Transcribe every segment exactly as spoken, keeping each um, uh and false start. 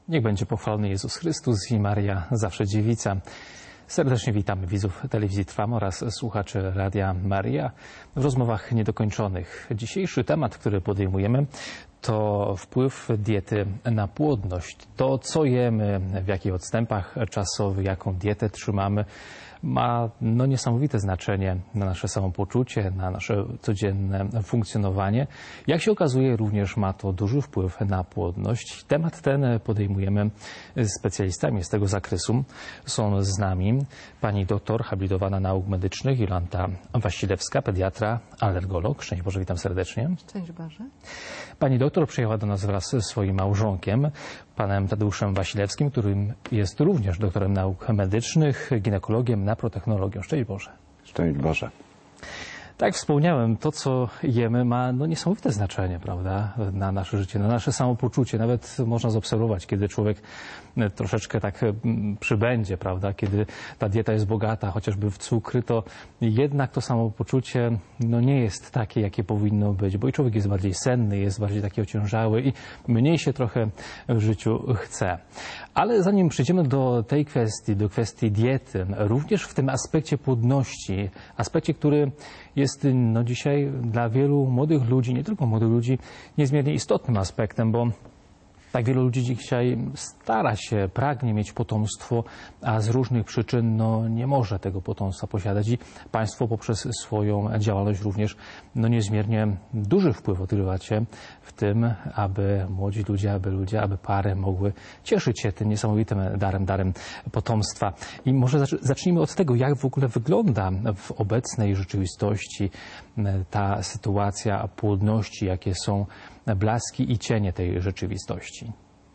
Niech będzie pochwalony Jezus Chrystus i Maria zawsze dziewica. Serdecznie witamy widzów Telewizji Trwam oraz słuchaczy Radia Maria w rozmowach niedokończonych. Dzisiejszy temat, który podejmujemy, to wpływ diety na płodność. To, co jemy, w jakich odstępach czasowych, jaką dietę trzymamy, ma no, niesamowite znaczenie na nasze samopoczucie, na nasze codzienne funkcjonowanie. Jak się okazuje, również ma to duży wpływ na płodność. Temat ten podejmujemy z specjalistami z tego zakresu. Są z nami pani doktor habilitowana nauk medycznych Jolanta Wasilewska, pediatra, alergolog. Szczęść Boże, witam serdecznie. Szczęść Boże. Pani doktor przyjechała do nas wraz ze swoim małżonkiem, panem Tadeuszem Wasilewskim, którym jest również doktorem nauk medycznych, ginekologiem, naprotechnologią. Szczęść Boże. Szczęść Boże. Tak jak wspomniałem, to co jemy ma no, niesamowite znaczenie, prawda, na nasze życie, na nasze samopoczucie. Nawet można zaobserwować, kiedy człowiek troszeczkę tak przybędzie, prawda, kiedy ta dieta jest bogata, chociażby w cukry, to jednak to samopoczucie no, nie jest takie, jakie powinno być, bo i człowiek jest bardziej senny, jest bardziej taki ociężały i mniej się trochę w życiu chce. Ale zanim przejdziemy do tej kwestii, do kwestii diety, również w tym aspekcie płodności, aspekcie, który jest no, dzisiaj dla wielu młodych ludzi, nie tylko młodych ludzi, niezmiernie istotnym aspektem, bo tak wielu ludzi dzisiaj stara się, pragnie mieć potomstwo, a z różnych przyczyn no, nie może tego potomstwa posiadać i państwo poprzez swoją działalność również no, niezmiernie duży wpływ odgrywacie w tym, aby młodzi ludzie, aby ludzie, aby pary mogły cieszyć się tym niesamowitym darem, darem potomstwa. I może zacznijmy od tego, jak w ogóle wygląda w obecnej rzeczywistości ta sytuacja płodności, jakie są blaski i cienie tej rzeczywistości.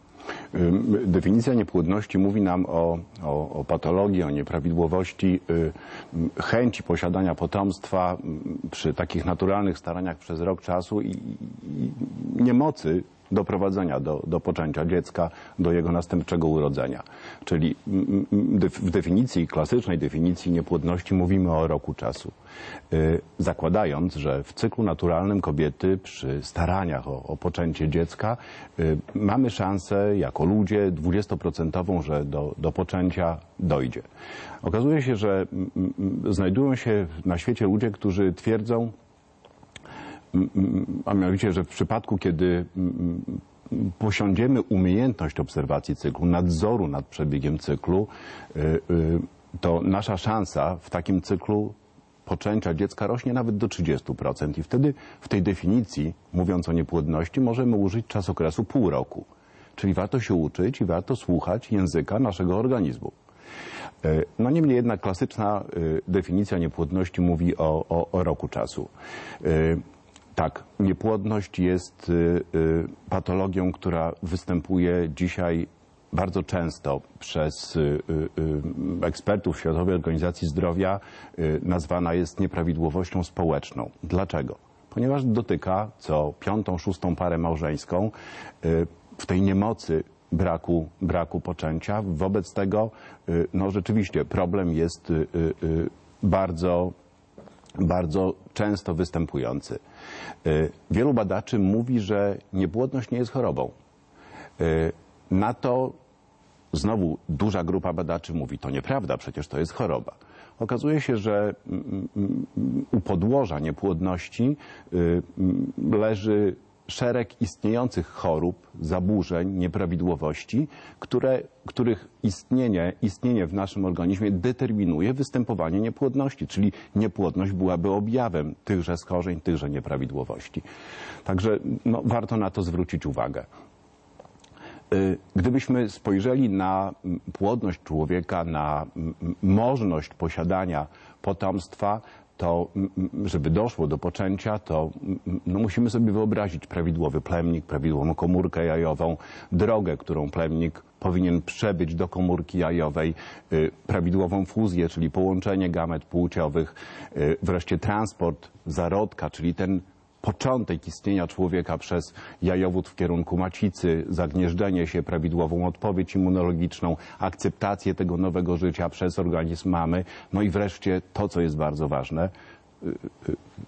Definicja niepłodności mówi nam o, o, o patologii, o nieprawidłowości, chęci posiadania potomstwa przy takich naturalnych staraniach przez rok czasu i, i niemocy doprowadzenia do, do poczęcia dziecka, do jego następczego urodzenia. Czyli w definicji, klasycznej definicji niepłodności mówimy o roku czasu. Zakładając, że w cyklu naturalnym kobiety przy staraniach o, o poczęcie dziecka mamy szansę jako ludzie dwudziestoprocentową, że do, do poczęcia dojdzie. Okazuje się, że znajdują się na świecie ludzie, którzy twierdzą, a mianowicie, że w przypadku, kiedy posiądziemy umiejętność obserwacji cyklu, nadzoru nad przebiegiem cyklu, to nasza szansa w takim cyklu poczęcia dziecka rośnie nawet do trzydziestu procent. I wtedy w tej definicji, mówiąc o niepłodności, możemy użyć czasokresu pół roku. Czyli warto się uczyć i warto słuchać języka naszego organizmu. No niemniej jednak klasyczna definicja niepłodności mówi o, o, o roku czasu. Tak, niepłodność jest y, y, patologią, która występuje dzisiaj bardzo często przez y, y, ekspertów Światowej Organizacji Zdrowia, y, nazwana jest nieprawidłowością społeczną. Dlaczego? Ponieważ dotyka co piątą, szóstą parę małżeńską y, w tej niemocy braku, braku poczęcia. Wobec tego y, no rzeczywiście problem jest y, y, bardzo, bardzo często występujący. Wielu badaczy mówi, że niepłodność nie jest chorobą. Na to znowu duża grupa badaczy mówi, to nieprawda, przecież to jest choroba. Okazuje się, że u podłoża niepłodności leży szereg istniejących chorób, zaburzeń, nieprawidłowości, które, których istnienie, istnienie w naszym organizmie determinuje występowanie niepłodności, czyli niepłodność byłaby objawem tychże schorzeń, tychże nieprawidłowości. Także no, warto na to zwrócić uwagę. Gdybyśmy spojrzeli na płodność człowieka, na możliwość posiadania potomstwa, to żeby doszło do poczęcia, to no, musimy sobie wyobrazić prawidłowy plemnik, prawidłową komórkę jajową, drogę, którą plemnik powinien przebyć do komórki jajowej, y, prawidłową fuzję, czyli połączenie gamet płciowych, y, wreszcie transport zarodka, czyli ten początek istnienia człowieka przez jajowód w kierunku macicy, zagnieżdżenie się, prawidłową odpowiedź immunologiczną, akceptację tego nowego życia przez organizm mamy, no i wreszcie to, co jest bardzo ważne,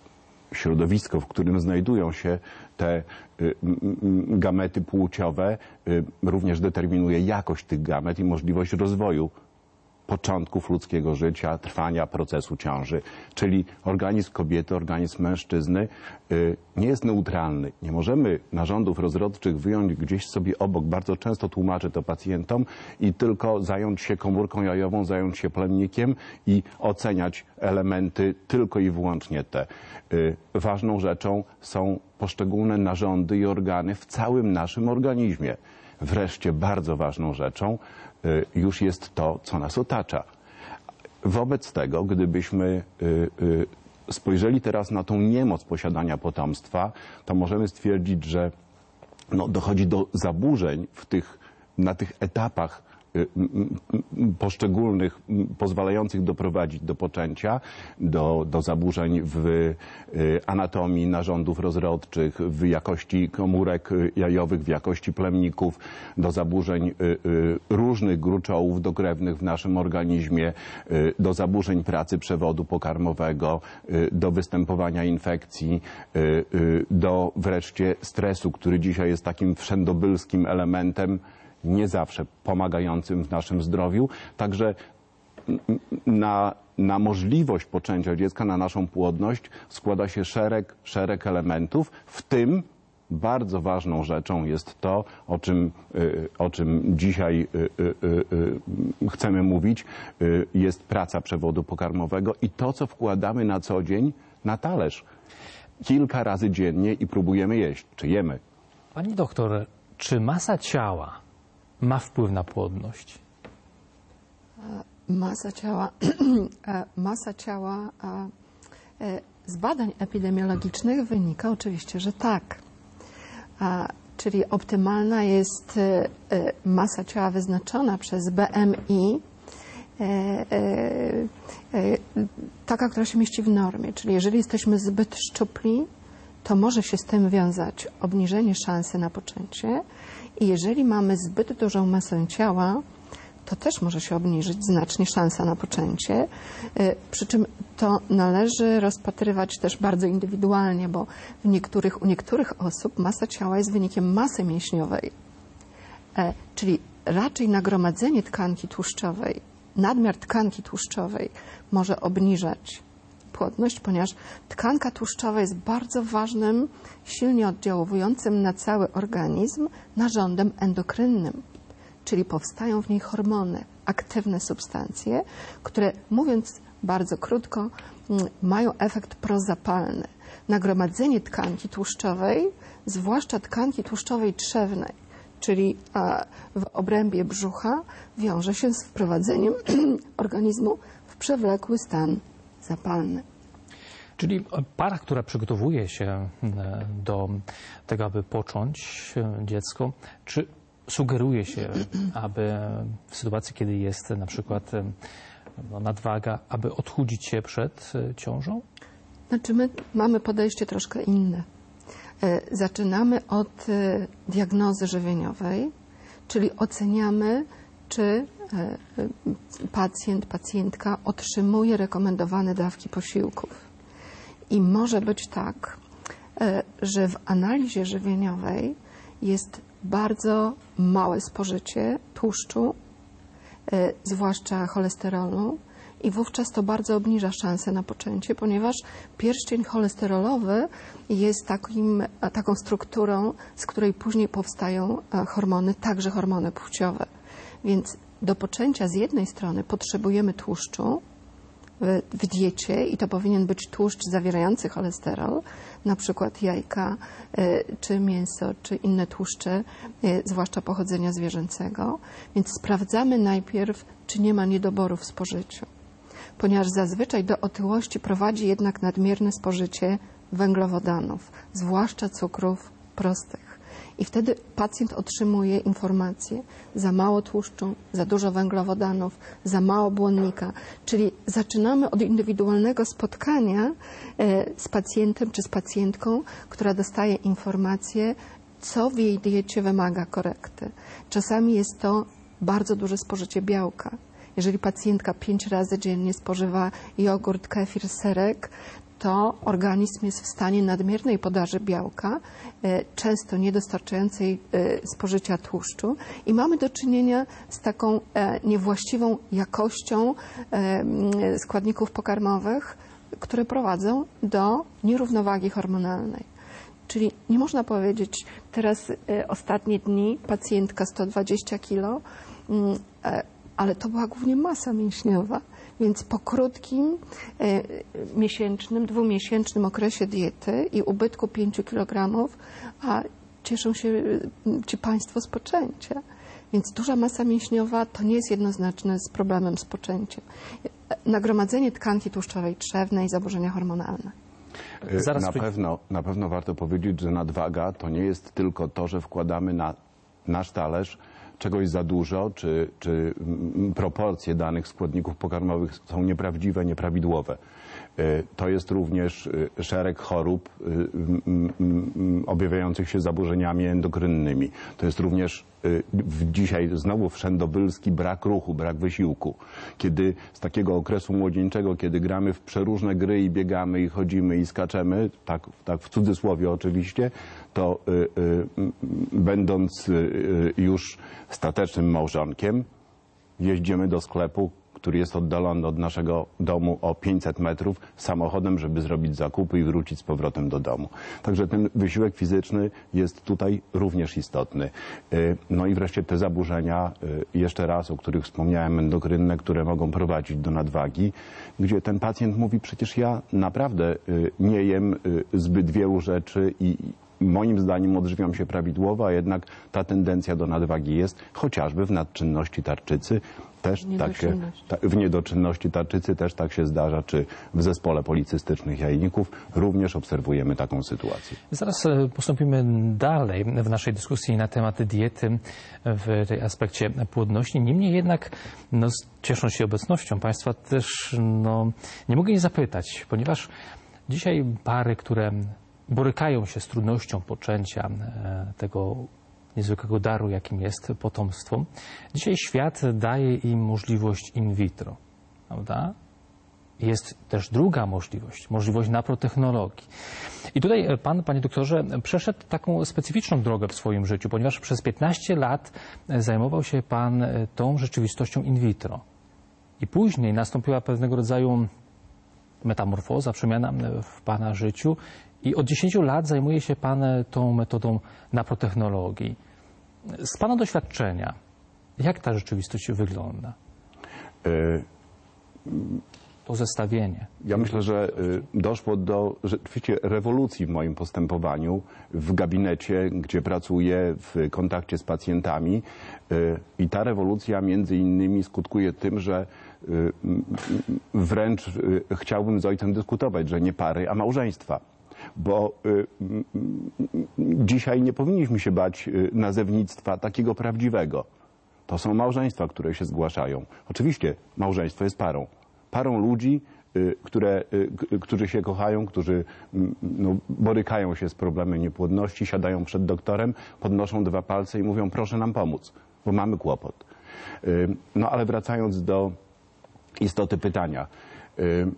środowisko, w którym znajdują się te gamety płciowe, również determinuje jakość tych gamet i możliwość rozwoju początków ludzkiego życia, trwania procesu ciąży. Czyli organizm kobiety, organizm mężczyzny nie jest neutralny. Nie możemy narządów rozrodczych wyjąć gdzieś sobie obok. Bardzo często tłumaczę to pacjentom i tylko zająć się komórką jajową, zająć się plemnikiem i oceniać elementy tylko i wyłącznie te. Ważną rzeczą są poszczególne narządy i organy w całym naszym organizmie. Wreszcie bardzo ważną rzeczą już jest to, co nas otacza. Wobec tego, gdybyśmy spojrzeli teraz na tą niemoc posiadania potomstwa, to możemy stwierdzić, że no, dochodzi do zaburzeń w tych, na tych etapach poszczególnych, pozwalających doprowadzić do poczęcia, do, do zaburzeń w anatomii narządów rozrodczych, w jakości komórek jajowych, w jakości plemników, do zaburzeń różnych gruczołów dokrewnych w naszym organizmie, do zaburzeń pracy przewodu pokarmowego, do występowania infekcji, do wreszcie stresu, który dzisiaj jest takim wszędobylskim elementem, nie zawsze pomagającym w naszym zdrowiu. Także na, na możliwość poczęcia dziecka, na naszą płodność składa się szereg, szereg elementów, w tym bardzo ważną rzeczą jest to, o czym, o czym dzisiaj chcemy mówić, jest praca przewodu pokarmowego i to, co wkładamy na co dzień na talerz. Kilka razy dziennie i próbujemy jeść, czy jemy. Pani doktor, czy masa ciała ma wpływ na płodność? Masa ciała, masa ciała z badań epidemiologicznych wynika oczywiście, że tak. Czyli optymalna jest masa ciała wyznaczona przez B M I, taka, która się mieści w normie. Czyli jeżeli jesteśmy zbyt szczupli, to może się z tym wiązać obniżenie szansy na poczęcie. I jeżeli mamy zbyt dużą masę ciała, to też może się obniżyć znacznie szansa na poczęcie. Przy czym to należy rozpatrywać też bardzo indywidualnie, bo w niektórych, u niektórych osób masa ciała jest wynikiem masy mięśniowej. Czyli raczej nagromadzenie tkanki tłuszczowej, nadmiar tkanki tłuszczowej może obniżać płodność, ponieważ tkanka tłuszczowa jest bardzo ważnym, silnie oddziałującym na cały organizm narządem endokrynnym, czyli powstają w niej hormony, aktywne substancje, które, mówiąc bardzo krótko, mają efekt prozapalny. Nagromadzenie tkanki tłuszczowej, zwłaszcza tkanki tłuszczowej trzewnej, czyli w obrębie brzucha, wiąże się z wprowadzeniem organizmu w przewlekły stan zapalny. Czyli para, która przygotowuje się do tego, aby począć dziecko, czy sugeruje się, aby w sytuacji, kiedy jest na przykład no, nadwaga, aby odchudzić się przed ciążą? Znaczy my mamy podejście troszkę inne. Zaczynamy od diagnozy żywieniowej, czyli oceniamy, czy pacjent, pacjentka otrzymuje rekomendowane dawki posiłków. I może być tak, że w analizie żywieniowej jest bardzo małe spożycie tłuszczu, zwłaszcza cholesterolu, i wówczas to bardzo obniża szanse na poczęcie, ponieważ pierścień cholesterolowy jest takim, taką strukturą, z której później powstają hormony, także hormony płciowe. Więc do poczęcia z jednej strony potrzebujemy tłuszczu w, w diecie i to powinien być tłuszcz zawierający cholesterol, na przykład jajka, czy mięso, czy inne tłuszcze, zwłaszcza pochodzenia zwierzęcego. Więc sprawdzamy najpierw, czy nie ma niedoboru w spożyciu, ponieważ zazwyczaj do otyłości prowadzi jednak nadmierne spożycie węglowodanów, zwłaszcza cukrów prostych. I wtedy pacjent otrzymuje informację: za mało tłuszczu, za dużo węglowodanów, za mało błonnika. Czyli zaczynamy od indywidualnego spotkania z pacjentem czy z pacjentką, która dostaje informację, co w jej diecie wymaga korekty. Czasami jest to bardzo duże spożycie białka. Jeżeli pacjentka pięć razy dziennie spożywa jogurt, kefir, serek, to organizm jest w stanie nadmiernej podaży białka, często niedostarczającej spożycia tłuszczu i mamy do czynienia z taką niewłaściwą jakością składników pokarmowych, które prowadzą do nierównowagi hormonalnej. Czyli nie można powiedzieć, teraz ostatnie dni pacjentka sto dwadzieścia kilo, ale to była głównie masa mięśniowa. Więc po krótkim, e, miesięcznym, dwumiesięcznym okresie diety i ubytku pięciu kilogramów, a cieszą się ci Państwo z poczęcia. Więc duża masa mięśniowa to nie jest jednoznaczne z problemem z poczęciem. Nagromadzenie tkanki tłuszczowej trzewnej, zaburzenia hormonalne. Zaraz na, pewno, na pewno warto powiedzieć, że nadwaga to nie jest tylko to, że wkładamy na nasz talerz czegoś za dużo, czy, czy proporcje danych składników pokarmowych są nieprawdziwe, nieprawidłowe. To jest również szereg chorób objawiających się zaburzeniami endokrynnymi. To jest również dzisiaj znowu wszędobylski brak ruchu, brak wysiłku. Kiedy z takiego okresu młodzieńczego, kiedy gramy w przeróżne gry i biegamy i chodzimy i skaczemy, tak, tak w cudzysłowie oczywiście, to y, y, będąc y, już statecznym małżonkiem, jeździmy do sklepu, który jest oddalony od naszego domu o pięćset metrów samochodem, żeby zrobić zakupy i wrócić z powrotem do domu. Także ten wysiłek fizyczny jest tutaj również istotny. No i wreszcie te zaburzenia, jeszcze raz, o których wspomniałem, endokrynne, które mogą prowadzić do nadwagi, gdzie ten pacjent mówi, przecież ja naprawdę nie jem zbyt wielu rzeczy i moim zdaniem odżywiam się prawidłowo, a jednak ta tendencja do nadwagi jest, chociażby w nadczynności tarczycy, też tak się, ta, w niedoczynności tarczycy też tak się zdarza, czy w zespole policystycznych jajników również obserwujemy taką sytuację. Zaraz postąpimy dalej w naszej dyskusji na temat diety w tej aspekcie płodności. Niemniej jednak, no, ciesząc się obecnością Państwa, też no, nie mogę nie zapytać, ponieważ dzisiaj pary, które borykają się z trudnością poczęcia tego niezwykłego daru, jakim jest potomstwo. Dzisiaj świat daje im możliwość in vitro, prawda? Jest też druga możliwość, możliwość naprotechnologii. I tutaj pan, panie doktorze, przeszedł taką specyficzną drogę w swoim życiu, ponieważ przez piętnaście lat zajmował się pan tą rzeczywistością in vitro. I później nastąpiła pewnego rodzaju metamorfoza, przemiana w pana życiu. I od dziesięciu lat zajmuje się pan tą metodą naprotechnologii. Z pana doświadczenia, jak ta rzeczywistość wygląda? Y to zestawienie. Ja myślę, że doszło do rzeczywiście rewolucji w moim postępowaniu w gabinecie, gdzie pracuję, w kontakcie z pacjentami. I ta rewolucja między innymi skutkuje tym, że wręcz chciałbym z ojcem dyskutować, że nie pary, a małżeństwa. Bo y, y, dzisiaj nie powinniśmy się bać y, nazewnictwa takiego prawdziwego. To są małżeństwa, które się zgłaszają. Oczywiście małżeństwo jest parą. Parą ludzi, y, które, y, którzy się kochają, którzy y, no, borykają się z problemem niepłodności, siadają przed doktorem, podnoszą dwa palce i mówią, proszę nam pomóc, bo mamy kłopot. Y, no ale wracając do istoty pytania. Y,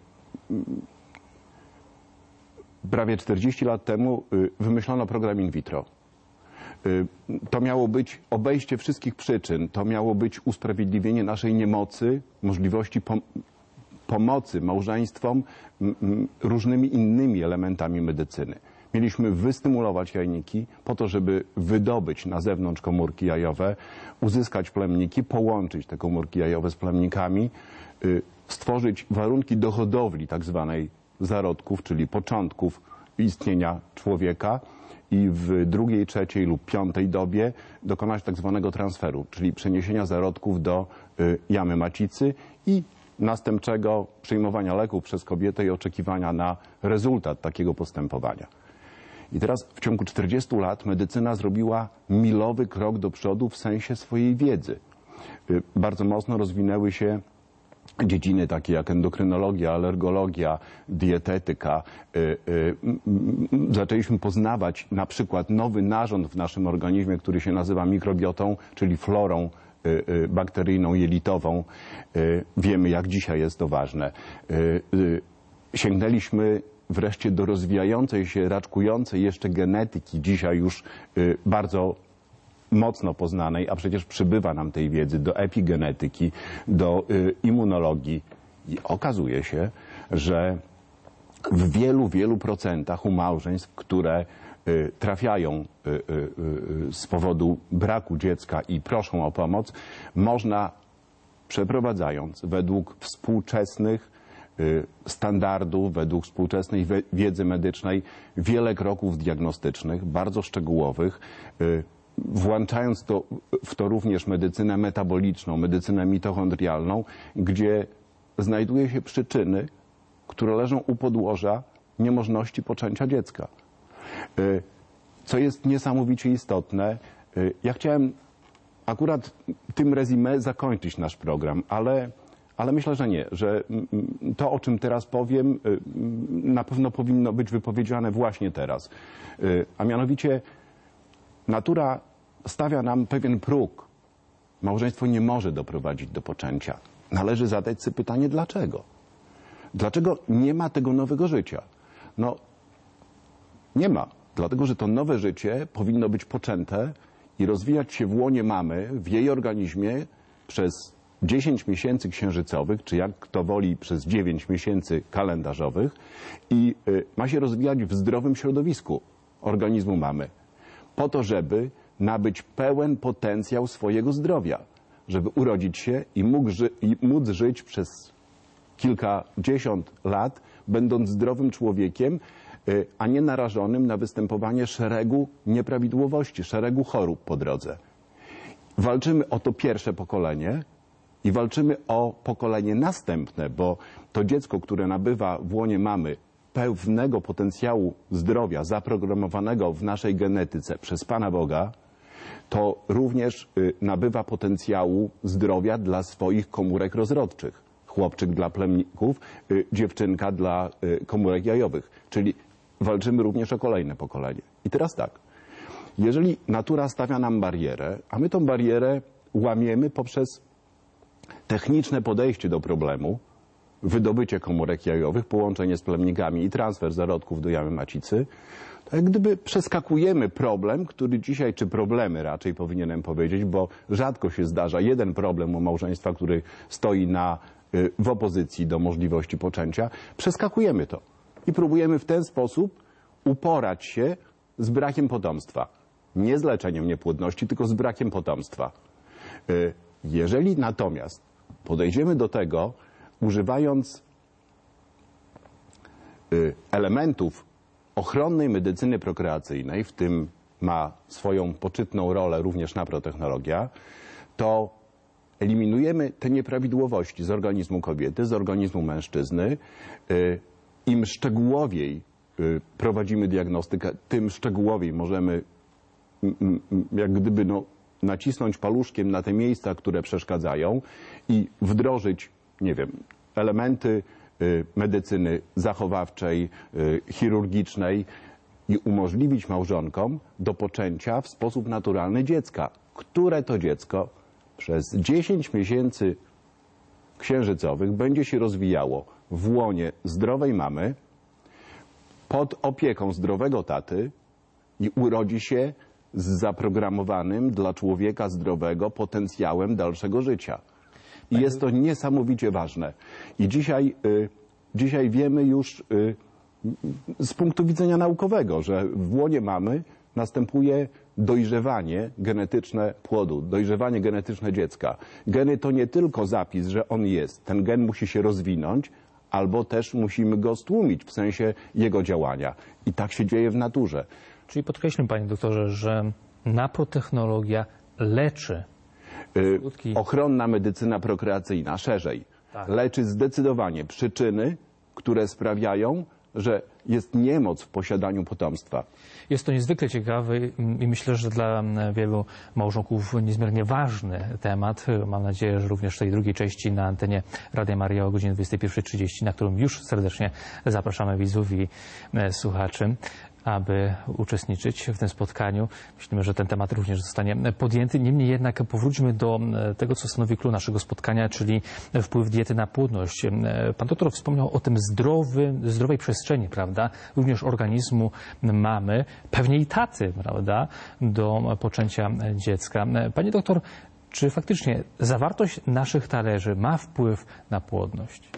Prawie czterdzieści lat temu wymyślono program in vitro. To miało być obejście wszystkich przyczyn, to miało być usprawiedliwienie naszej niemocy, możliwości pom pomocy małżeństwom różnymi innymi elementami medycyny. Mieliśmy wystymulować jajniki po to, żeby wydobyć na zewnątrz komórki jajowe, uzyskać plemniki, połączyć te komórki jajowe z plemnikami, stworzyć warunki do hodowli tak zwanej zarodków, czyli początków istnienia człowieka i w drugiej, trzeciej lub piątej dobie dokonać tak zwanego transferu, czyli przeniesienia zarodków do y, jamy macicy i następczego przyjmowania leków przez kobietę i oczekiwania na rezultat takiego postępowania. I teraz w ciągu czterdziestu lat medycyna zrobiła milowy krok do przodu w sensie swojej wiedzy. Y, bardzo mocno rozwinęły się dziedziny takie jak endokrynologia, alergologia, dietetyka. Y, y, y, zaczęliśmy poznawać na przykład nowy narząd w naszym organizmie, który się nazywa mikrobiotą, czyli florą y, y, bakteryjną, jelitową. Y, wiemy, jak dzisiaj jest to ważne. Y, y, sięgnęliśmy wreszcie do rozwijającej się, raczkującej jeszcze genetyki, dzisiaj już y, bardzo mocno poznanej, a przecież przybywa nam tej wiedzy, do epigenetyki, do y, immunologii. I okazuje się, że w wielu, wielu procentach u małżeństw, które y, trafiają y, y, y, z powodu braku dziecka i proszą o pomoc, można, przeprowadzając według współczesnych y, standardów, według współczesnej we, wiedzy medycznej, wiele kroków diagnostycznych, bardzo szczegółowych, y, włączając to, w to również medycynę metaboliczną, medycynę mitochondrialną, gdzie znajduje się przyczyny, które leżą u podłoża niemożności poczęcia dziecka. Co jest niesamowicie istotne, ja chciałem akurat tym rezumé zakończyć nasz program, ale, ale myślę, że nie, że to, o czym teraz powiem, na pewno powinno być wypowiedziane właśnie teraz. A mianowicie natura stawia nam pewien próg. Małżeństwo nie może doprowadzić do poczęcia. Należy zadać sobie pytanie, dlaczego? Dlaczego nie ma tego nowego życia? No, nie ma. Dlatego, że to nowe życie powinno być poczęte i rozwijać się w łonie mamy, w jej organizmie przez dziesięć miesięcy księżycowych, czy jak kto woli przez dziewięć miesięcy kalendarzowych i y, ma się rozwijać w zdrowym środowisku organizmu mamy. Po to, żeby nabyć pełen potencjał swojego zdrowia, żeby urodzić się i, mógł ży i móc żyć przez kilkadziesiąt lat, będąc zdrowym człowiekiem, a nie narażonym na występowanie szeregu nieprawidłowości, szeregu chorób po drodze. Walczymy o to pierwsze pokolenie i walczymy o pokolenie następne, bo to dziecko, które nabywa w łonie mamy pewnego potencjału zdrowia zaprogramowanego w naszej genetyce przez Pana Boga, to również y, nabywa potencjału zdrowia dla swoich komórek rozrodczych. Chłopczyk dla plemników, y, dziewczynka dla y, komórek jajowych. Czyli walczymy również o kolejne pokolenie. I teraz tak, jeżeli natura stawia nam barierę, a my tą barierę łamiemy poprzez techniczne podejście do problemu, wydobycie komórek jajowych, połączenie z plemnikami i transfer zarodków do jamy macicy, to jak gdyby przeskakujemy problem, który dzisiaj, czy problemy raczej powinienem powiedzieć, bo rzadko się zdarza jeden problem u małżeństwa, który stoi na, w opozycji do możliwości poczęcia, przeskakujemy to i próbujemy w ten sposób uporać się z brakiem potomstwa. Nie z leczeniem niepłodności, tylko z brakiem potomstwa. Jeżeli natomiast podejdziemy do tego, używając elementów ochronnej medycyny prokreacyjnej, w tym ma swoją poczytną rolę również naprotechnologia, to eliminujemy te nieprawidłowości z organizmu kobiety, z organizmu mężczyzny. Im szczegółowiej prowadzimy diagnostykę, tym szczegółowiej możemy jak gdyby no, nacisnąć paluszkiem na te miejsca, które przeszkadzają i wdrożyć, nie wiem, elementy medycyny zachowawczej, chirurgicznej i umożliwić małżonkom do poczęcia w sposób naturalny dziecka, które to dziecko przez dziesięć miesięcy księżycowych będzie się rozwijało w łonie zdrowej mamy, pod opieką zdrowego taty i urodzi się z zaprogramowanym dla człowieka zdrowego potencjałem dalszego życia. I jest to niesamowicie ważne. I dzisiaj, y, dzisiaj wiemy już y, z punktu widzenia naukowego, że w łonie mamy następuje dojrzewanie genetyczne płodu, dojrzewanie genetyczne dziecka. Geny to nie tylko zapis, że on jest. Ten gen musi się rozwinąć, albo też musimy go stłumić w sensie jego działania. I tak się dzieje w naturze. Czyli podkreślmy, panie doktorze, że naprotechnologia leczy. Y, ochronna medycyna prokreacyjna, szerzej, tak. leczy zdecydowanie przyczyny, które sprawiają, że jest niemoc w posiadaniu potomstwa. Jest to niezwykle ciekawy i myślę, że dla wielu małżonków niezmiernie ważny temat. Mam nadzieję, że również w tej drugiej części na antenie Radia Maria o godzinie dwudziestej pierwszej trzydzieści, na którą już serdecznie zapraszamy widzów i słuchaczy. aby uczestniczyć w tym spotkaniu. Myślimy, że ten temat również zostanie podjęty. Niemniej jednak powróćmy do tego, co stanowi klucz naszego spotkania, czyli wpływ diety na płodność. Pan doktor wspomniał o tym zdrowy, zdrowej przestrzeni, prawda, również organizmu mamy, pewnie i taty, prawda, do poczęcia dziecka. Pani doktor, czy faktycznie zawartość naszych talerzy ma wpływ na płodność?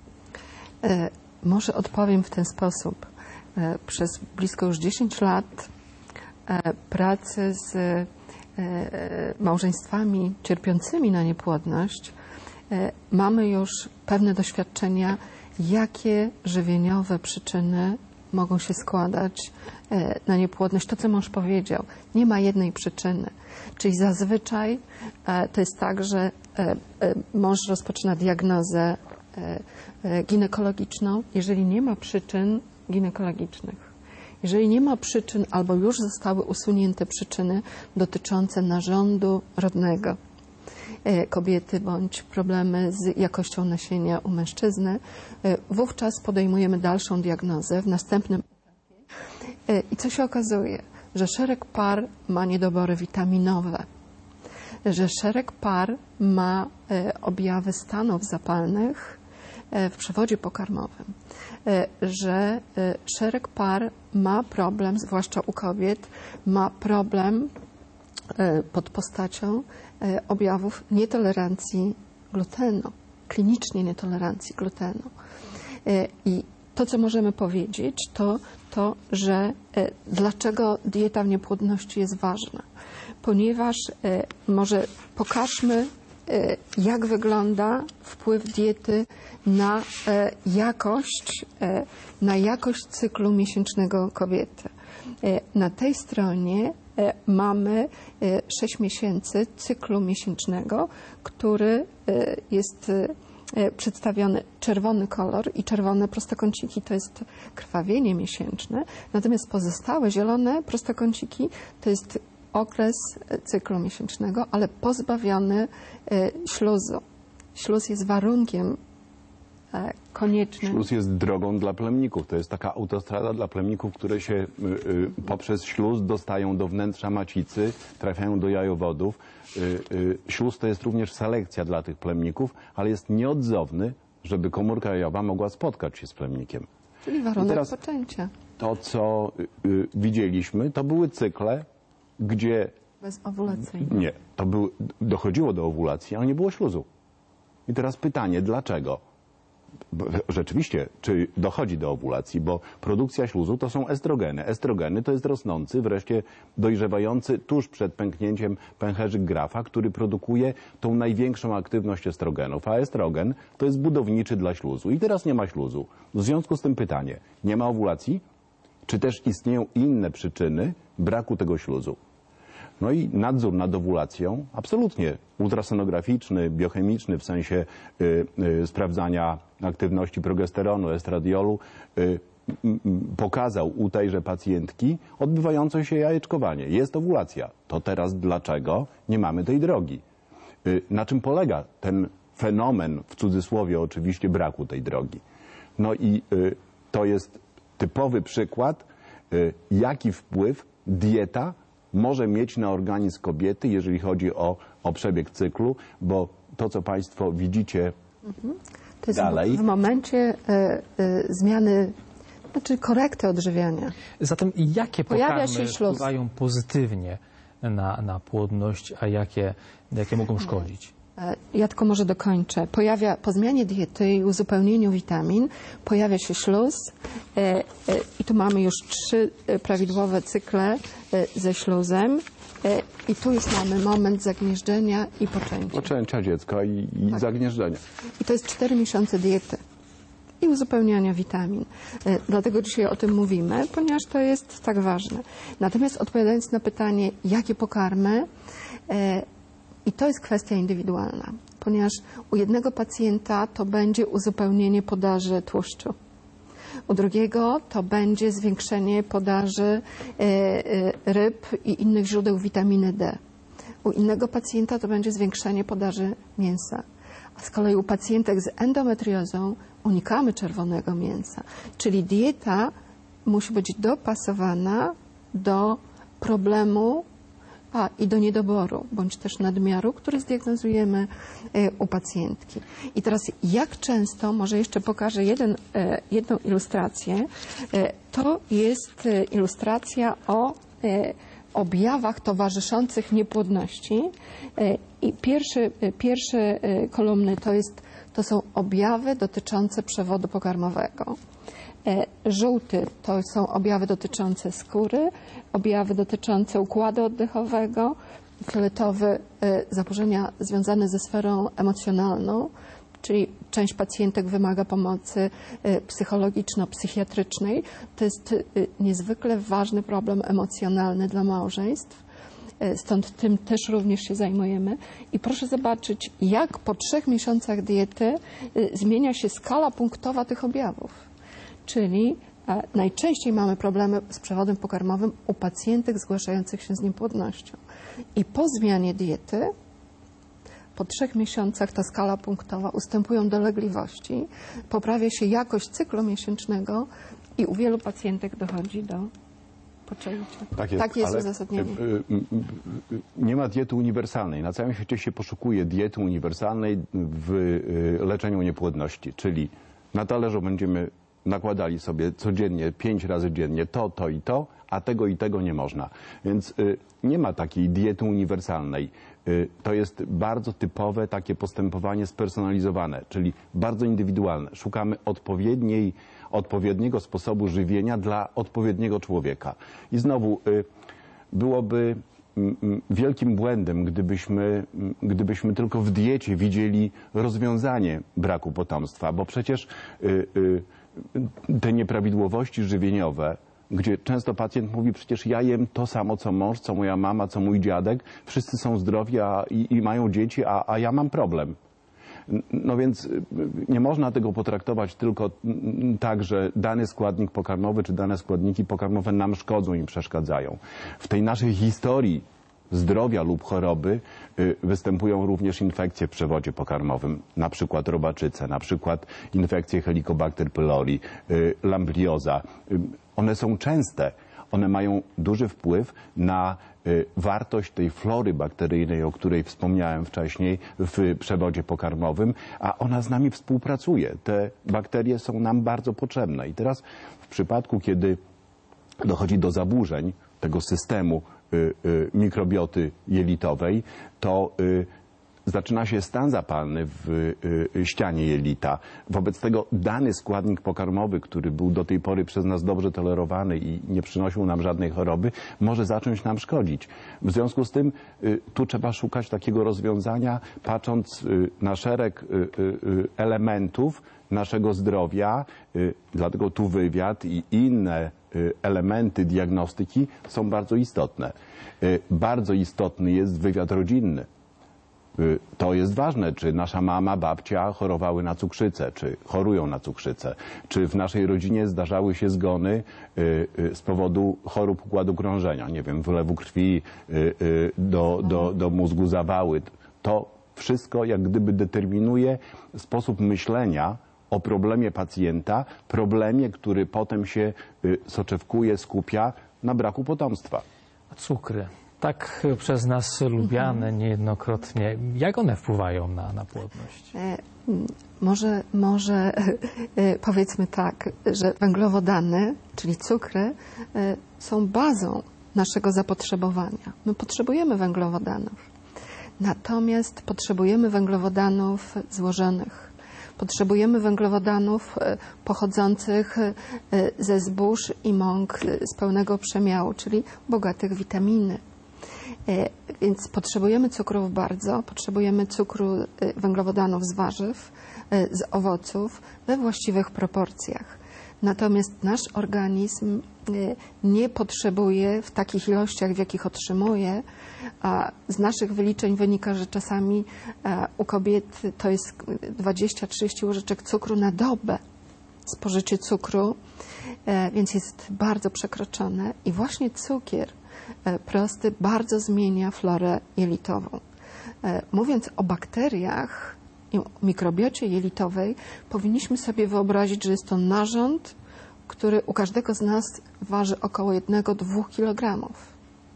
E, może odpowiem w ten sposób. E, przez blisko już dziesięć lat e, pracy z e, małżeństwami cierpiącymi na niepłodność e, mamy już pewne doświadczenia, jakie żywieniowe przyczyny mogą się składać e, na niepłodność. To, co mąż powiedział, nie ma jednej przyczyny. Czyli zazwyczaj e, to jest tak, że e, e, mąż rozpoczyna diagnozę e, e, ginekologiczną, jeżeli nie ma przyczyn ginekologicznych. Jeżeli nie ma przyczyn albo już zostały usunięte przyczyny dotyczące narządu rodnego e, kobiety bądź problemy z jakością nasienia u mężczyzny, e, wówczas podejmujemy dalszą diagnozę w następnym etapie. E, I co się okazuje? Że szereg par ma niedobory witaminowe, że szereg par ma e, objawy stanów zapalnych e, w przewodzie pokarmowym, e, że e, szereg par ma problem, zwłaszcza u kobiet, ma problem e, pod postacią e, objawów nietolerancji glutenu, klinicznie nietolerancji glutenu. E, I to, co możemy powiedzieć, to to, że e, dlaczego dieta w niepłodności jest ważna. Ponieważ e, może pokażmy, e, jak wygląda wpływ diety na e, jakość, e, na jakość cyklu miesięcznego kobiety. E, na tej stronie e, mamy e, sześć miesięcy cyklu miesięcznego, który e, jest e, przedstawiony czerwony kolor i czerwone prostokąciki to jest krwawienie miesięczne, natomiast pozostałe zielone prostokąciki to jest okres cyklu miesięcznego, ale pozbawiony śluzu. Śluz jest warunkiem koniecznym. Śluz jest drogą dla plemników. To jest taka autostrada dla plemników, które się y, y, poprzez śluz dostają do wnętrza macicy, trafiają do jajowodów. Y, y, śluz to jest również selekcja dla tych plemników, ale jest nieodzowny, żeby komórka jajowa mogła spotkać się z plemnikiem. Czyli warunek poczęcia. To, co y, y, widzieliśmy, to były cykle, gdzie... Bezowulacyjne. Nie, to był, dochodziło do owulacji, ale nie było śluzu. I teraz pytanie, dlaczego? Rzeczywiście, czy dochodzi do owulacji, bo produkcja śluzu to są estrogeny. Estrogeny to jest rosnący, wreszcie dojrzewający tuż przed pęknięciem pęcherzyk Grafa, który produkuje tą największą aktywność estrogenów, a estrogen to jest budowniczy dla śluzu. I teraz nie ma śluzu. W związku z tym pytanie, nie ma owulacji? Czy też istnieją inne przyczyny braku tego śluzu? No i nadzór nad owulacją, absolutnie ultrasonograficzny, biochemiczny, w sensie y, y, sprawdzania aktywności progesteronu, estradiolu, y, y, pokazał u tejże pacjentki odbywające się jajeczkowanie. Jest owulacja. To teraz dlaczego nie mamy tej drogi? Y, na czym polega ten fenomen, w cudzysłowie oczywiście, braku tej drogi? No i y, to jest typowy przykład, y, jaki wpływ dieta może mieć na organizm kobiety, jeżeli chodzi o, o przebieg cyklu, bo to, co Państwo widzicie mhm. to jest dalej... w momencie y, y, zmiany, znaczy korekty odżywiania. Zatem jakie pokarmy się śluz. wpływają pozytywnie na, na płodność, a jakie, jakie mogą szkodzić? Ja tylko może dokończę. Pojawia, po zmianie diety i uzupełnieniu witamin pojawia się śluz e, e, i tu mamy już trzy prawidłowe cykle e, ze śluzem e, i tu już mamy moment zagnieżdżenia i poczęcia. Poczęcia dziecka i, i tak. zagnieżdżenia. I to jest cztery miesiące diety i uzupełniania witamin. E, dlatego dzisiaj o tym mówimy, ponieważ to jest tak ważne. Natomiast odpowiadając na pytanie, jakie pokarmy, e, i to jest kwestia indywidualna, ponieważ u jednego pacjenta to będzie uzupełnienie podaży tłuszczu. U drugiego to będzie zwiększenie podaży ryb i innych źródeł witaminy D. U innego pacjenta to będzie zwiększenie podaży mięsa. A z kolei u pacjentek z endometriozą unikamy czerwonego mięsa. Czyli dieta musi być dopasowana do problemu a, i do niedoboru, bądź też nadmiaru, który zdiagnozujemy e, u pacjentki. I teraz jak często, może jeszcze pokażę jeden, e, jedną ilustrację, e, to jest e, ilustracja o e, objawach towarzyszących niepłodności. E, I pierwsze, e, pierwsze e, kolumny to, jest, to są objawy dotyczące przewodu pokarmowego. Żółty to są objawy dotyczące skóry, objawy dotyczące układu oddechowego, fioletowy zaburzenia związane ze sferą emocjonalną, czyli część pacjentek wymaga pomocy psychologiczno-psychiatrycznej. To jest niezwykle ważny problem emocjonalny dla małżeństw. Stąd tym też również się zajmujemy. I proszę zobaczyć, jak po trzech miesiącach diety zmienia się skala punktowa tych objawów. Czyli e, najczęściej mamy problemy z przewodem pokarmowym u pacjentek zgłaszających się z niepłodnością. I po zmianie diety, po trzech miesiącach ta skala punktowa, ustępują dolegliwości, poprawia się jakość cyklu miesięcznego i u wielu pacjentek dochodzi do poczęcia. Tak jest, Takie jest ale uzasadnienie. nie ma diety uniwersalnej. Na całym świecie się poszukuje diety uniwersalnej w leczeniu niepłodności, czyli na talerzu będziemy nakładali sobie codziennie, pięć razy dziennie to, to i to, a tego i tego nie można. Więc y, nie ma takiej diety uniwersalnej. Y, to jest bardzo typowe takie postępowanie spersonalizowane, czyli bardzo indywidualne. Szukamy odpowiedniej, odpowiedniego sposobu żywienia dla odpowiedniego człowieka. I znowu y, byłoby wielkim błędem, gdybyśmy, gdybyśmy tylko w diecie widzieli rozwiązanie braku potomstwa, bo przecież y, y, te nieprawidłowości żywieniowe, gdzie często pacjent mówi, przecież ja jem to samo, co mąż, co moja mama, co mój dziadek, wszyscy są zdrowi a, i, i mają dzieci, a, a ja mam problem. No więc nie można tego potraktować tylko tak, że dany składnik pokarmowy czy dane składniki pokarmowe nam szkodzą i przeszkadzają. W tej naszej historii zdrowia lub choroby występują również infekcje w przewodzie pokarmowym, na przykład robaczyce, na przykład infekcje Helicobacter pylori, lamblioza. One są częste. One mają duży wpływ na wartość tej flory bakteryjnej, o której wspomniałem wcześniej w przewodzie pokarmowym, a ona z nami współpracuje. Te bakterie są nam bardzo potrzebne. I teraz w przypadku, kiedy dochodzi do zaburzeń tego systemu y, y, mikrobioty jelitowej, to y, zaczyna się stan zapalny w y, ścianie jelita. Wobec tego dany składnik pokarmowy, który był do tej pory przez nas dobrze tolerowany i nie przynosił nam żadnej choroby, może zacząć nam szkodzić. W związku z tym y, tu trzeba szukać takiego rozwiązania, patrząc y, na szereg y, y, elementów naszego zdrowia, y, dlatego tu wywiad i inne y, elementy diagnostyki są bardzo istotne. Y, bardzo istotny jest wywiad rodzinny. To jest ważne, czy nasza mama, babcia chorowały na cukrzycę, czy chorują na cukrzycę, czy w naszej rodzinie zdarzały się zgony z powodu chorób układu krążenia, nie wiem, wylewu krwi do, do, do mózgu, zawały. To wszystko jak gdyby determinuje sposób myślenia o problemie pacjenta, problemie, który potem się soczewkuje, skupia na braku potomstwa. A cukry, tak przez nas lubiane niejednokrotnie, jak one wpływają na, na płodność? E, może, może e, powiedzmy tak, że węglowodany, czyli cukry, e, są bazą naszego zapotrzebowania. My potrzebujemy węglowodanów, natomiast potrzebujemy węglowodanów złożonych. Potrzebujemy węglowodanów pochodzących ze zbóż i mąk z pełnego przemiału, czyli bogatych w witaminy. Więc potrzebujemy cukrów bardzo, potrzebujemy cukru, węglowodanów z warzyw, z owoców we właściwych proporcjach. Natomiast nasz organizm nie potrzebuje w takich ilościach, w jakich otrzymuje. A z naszych wyliczeń wynika, że czasami u kobiet to jest dwadzieścia trzydzieści łyżeczek cukru na dobę, spożycie cukru, więc jest bardzo przekroczone. I właśnie cukier prosty bardzo zmienia florę jelitową. Mówiąc o bakteriach i mikrobiocie jelitowej, powinniśmy sobie wyobrazić, że jest to narząd który u każdego z nas waży około jednego do dwóch kilogramów.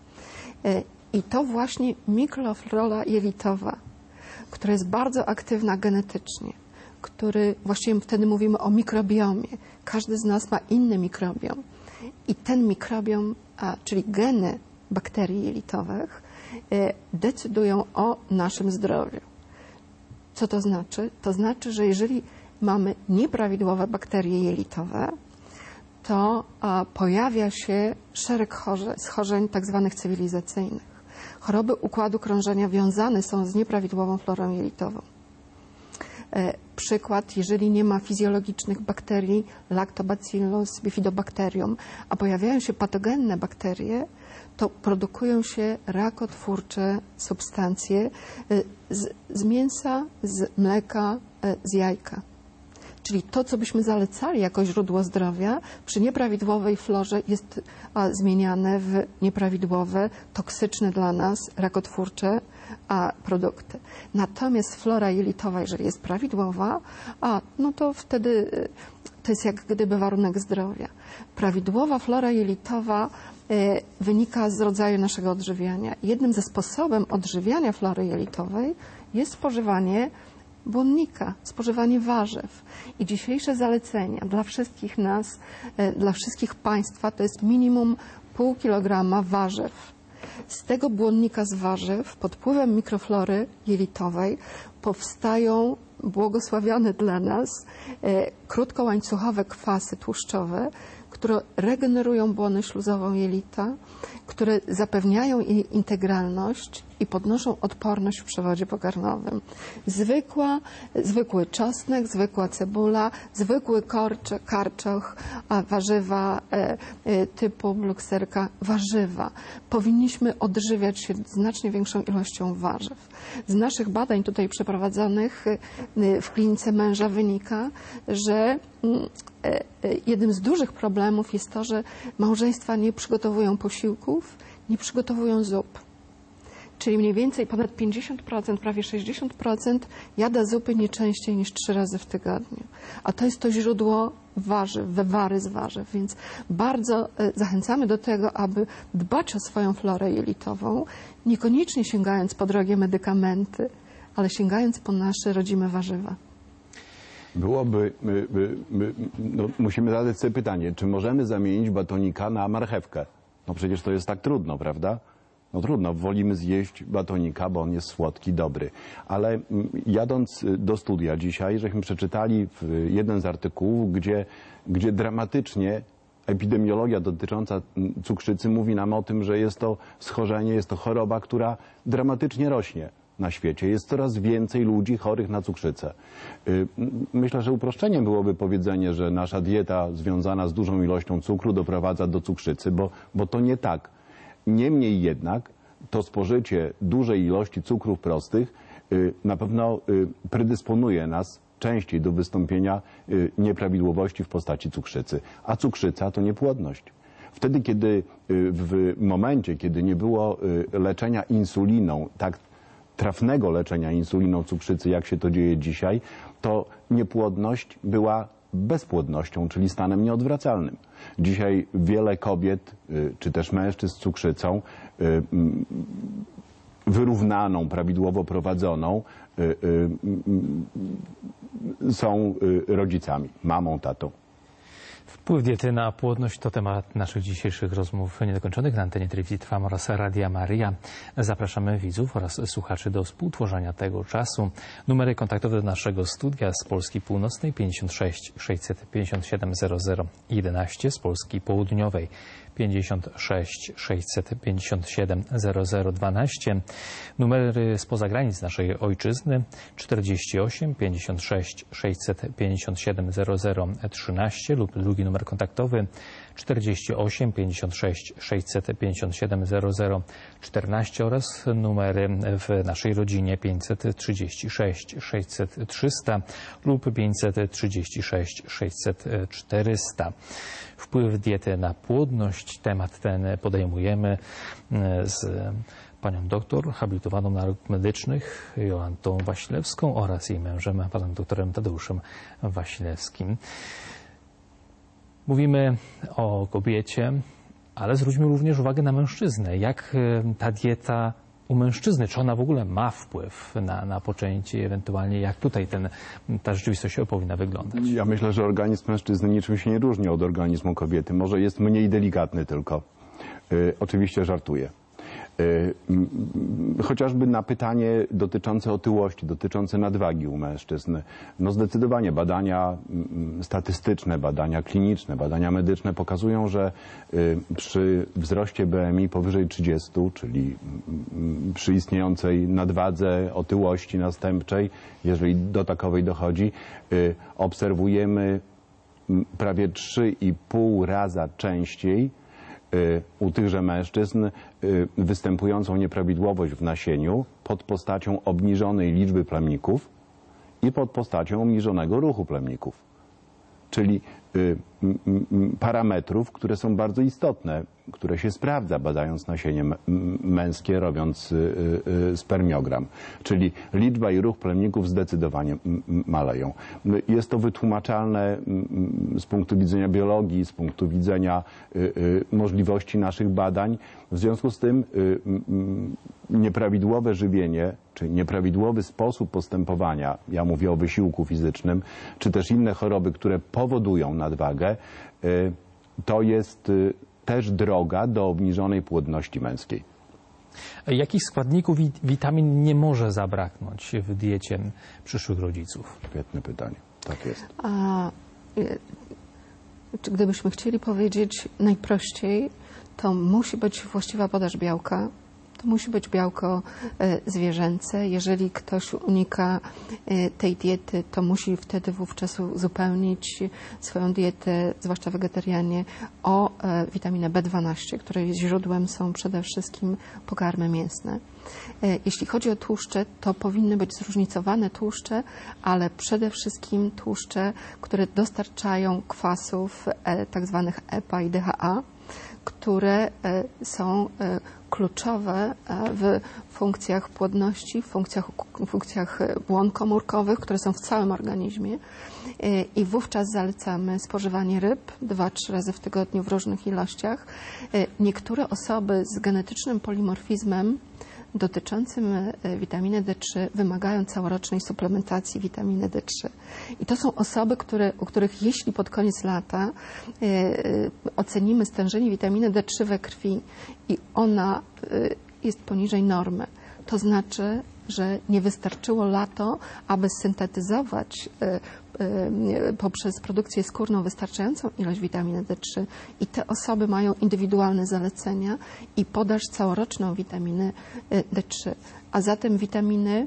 I to właśnie mikroflora jelitowa, która jest bardzo aktywna genetycznie, który właściwie wtedy mówimy o mikrobiomie. Każdy z nas ma inny mikrobiom. I ten mikrobiom, a, czyli geny bakterii jelitowych, decydują o naszym zdrowiu. Co to znaczy? To znaczy, że jeżeli mamy nieprawidłowe bakterie jelitowe, to a, pojawia się szereg chorze, schorzeń tak zwanych cywilizacyjnych. Choroby układu krążenia wiązane są z nieprawidłową florą jelitową. E, przykład, jeżeli nie ma fizjologicznych bakterii, Lactobacillus, Bifidobacterium, a pojawiają się patogenne bakterie, to produkują się rakotwórcze substancje e, z, z mięsa, z mleka, e, z jajka. Czyli to, co byśmy zalecali jako źródło zdrowia, przy nieprawidłowej florze jest a, zmieniane w nieprawidłowe, toksyczne dla nas, rakotwórcze a, produkty. Natomiast flora jelitowa, jeżeli jest prawidłowa, a, no to wtedy to jest jak gdyby warunek zdrowia. Prawidłowa flora jelitowa e, wynika z rodzaju naszego odżywiania. Jednym ze sposobem odżywiania flory jelitowej jest spożywanie błonnika, spożywanie warzyw. I dzisiejsze zalecenia dla wszystkich nas, dla wszystkich Państwa to jest minimum pół kilograma warzyw. Z tego błonnika z warzyw pod wpływem mikroflory jelitowej powstają błogosławione dla nas e, krótkołańcuchowe kwasy tłuszczowe, które regenerują błonę śluzową jelita, które zapewniają jej integralność i podnoszą odporność w przewodzie pokarmowym. Zwykła, zwykły czosnek, zwykła cebula, zwykły korcze, karczoch, a warzywa e, e, typu blukserka, warzywa. Powinniśmy odżywiać się znacznie większą ilością warzyw. Z naszych badań tutaj przeprowadzonych e, w klinice męża wynika, że e, jednym z dużych problemów jest to, że małżeństwa nie przygotowują posiłków, nie przygotowują zup. Czyli mniej więcej ponad pięćdziesiąt procent, prawie sześćdziesiąt procent jada zupy nie częściej niż trzy razy w tygodniu. A to jest to źródło warzyw, wywary z warzyw, więc bardzo zachęcamy do tego, aby dbać o swoją florę jelitową, niekoniecznie sięgając po drogie medykamenty, ale sięgając po nasze rodzime warzywa. Byłoby, my, my, my, no, musimy zadać sobie pytanie, czy możemy zamienić batonika na marchewkę? No przecież to jest tak trudno, prawda? No trudno, wolimy zjeść batonika, bo on jest słodki, dobry. Ale jadąc do studia dzisiaj, żeśmy przeczytali jeden z artykułów, gdzie, gdzie dramatycznie epidemiologia dotycząca cukrzycy mówi nam o tym, że jest to schorzenie, jest to choroba, która dramatycznie rośnie na świecie. Jest coraz więcej ludzi chorych na cukrzycę. Myślę, że uproszczeniem byłoby powiedzenie, że nasza dieta związana z dużą ilością cukru doprowadza do cukrzycy, bo, bo to nie tak. Niemniej jednak to spożycie dużej ilości cukrów prostych na pewno predysponuje nas częściej do wystąpienia nieprawidłowości w postaci cukrzycy. A cukrzyca to niepłodność. Wtedy, kiedy w momencie, kiedy nie było leczenia insuliną, tak trafnego leczenia insuliną cukrzycy, jak się to dzieje dzisiaj, to niepłodność była bezpłodnością, czyli stanem nieodwracalnym. Dzisiaj wiele kobiet, czy też mężczyzn z cukrzycą, wyrównaną, prawidłowo prowadzoną, są rodzicami, mamą, tatą. Wpływ diety na płodność to temat naszych dzisiejszych rozmów niedokończonych na antenie Telewizji Trwam oraz Radia Maryja. Zapraszamy widzów oraz słuchaczy do współtworzenia tego czasu. Numery kontaktowe do naszego studia z Polski Północnej pięćdziesiąt sześć sześćset pięćdziesiąt siedem zero zero jedenaście, z Polski Południowej pięćdziesiąt sześć sześćset pięćdziesiąt siedem zero zero dwanaście. Numery spoza granic naszej ojczyzny czterdzieści osiem pięćdziesiąt sześć sześćset pięćdziesiąt siedem zero zero trzynaście lub drugi numer kontaktowy czterdzieści osiem pięćdziesiąt sześć sześćset pięćdziesiąt siedem zero zero czternaście oraz numery w naszej rodzinie pięćset trzydzieści sześć sześćset trzysta lub pięćset trzydzieści sześć sześćset czterysta. Wpływ diety na płodność. Temat ten podejmujemy z panią doktor habilitowaną nauk medycznych Jolantą Wasilewską oraz jej mężem, panem doktorem Tadeuszem Wasilewskim. Mówimy o kobiecie, ale zwróćmy również uwagę na mężczyznę. Jak ta dieta u mężczyzny, czy ona w ogóle ma wpływ na, na poczęcie, ewentualnie jak tutaj ten, ta rzeczywistość powinna wyglądać? Ja myślę, że organizm mężczyzny niczym się nie różni od organizmu kobiety. Może jest mniej delikatny tylko. Yy, oczywiście żartuję. Chociażby na pytanie dotyczące otyłości, dotyczące nadwagi u mężczyzn. No zdecydowanie badania statystyczne, badania kliniczne, badania medyczne pokazują, że przy wzroście B M I powyżej trzydziestu, czyli przy istniejącej nadwadze, otyłości następczej, jeżeli do takowej dochodzi, obserwujemy prawie trzy i pół raza częściej u tychże mężczyzn występującą nieprawidłowość w nasieniu pod postacią obniżonej liczby plemników i pod postacią obniżonego ruchu plemników. Czyli parametrów, które są bardzo istotne, które się sprawdza badając nasienie męskie, robiąc spermiogram. Czyli liczba i ruch plemników zdecydowanie maleją. Jest to wytłumaczalne z punktu widzenia biologii, z punktu widzenia możliwości naszych badań. W związku z tym nieprawidłowe żywienie, czy nieprawidłowy sposób postępowania, ja mówię o wysiłku fizycznym, czy też inne choroby, które powodują nadwagę, to jest też droga do obniżonej płodności męskiej. Jakich składników i witamin nie może zabraknąć w diecie przyszłych rodziców? Świetne pytanie. Tak jest. A, czy gdybyśmy chcieli powiedzieć najprościej, to musi być właściwa podaż białka. To musi być białko zwierzęce. Jeżeli ktoś unika tej diety, to musi wtedy wówczas uzupełnić swoją dietę, zwłaszcza wegetarianie, o witaminę B dwanaście, której źródłem są przede wszystkim pokarmy mięsne. Jeśli chodzi o tłuszcze, to powinny być zróżnicowane tłuszcze, ale przede wszystkim tłuszcze, które dostarczają kwasów tak zwanych E P A i D H A, które są kluczowe w funkcjach płodności, w funkcjach, w funkcjach błon komórkowych, które są w całym organizmie i wówczas zalecamy spożywanie ryb dwa trzy razy w tygodniu w różnych ilościach. Niektóre osoby z genetycznym polimorfizmem dotyczącym witaminy D trzy wymagają całorocznej suplementacji witaminy D trzy. I to są osoby, które, u których jeśli pod koniec lata e, ocenimy stężenie witaminy D trzy we krwi i ona e, jest poniżej normy, to znaczy, że nie wystarczyło lato, aby syntetyzować e, e, poprzez produkcję skórną wystarczającą ilość witaminy D trzy i te osoby mają indywidualne zalecenia i podaż całoroczną witaminy D trzy. A zatem witaminy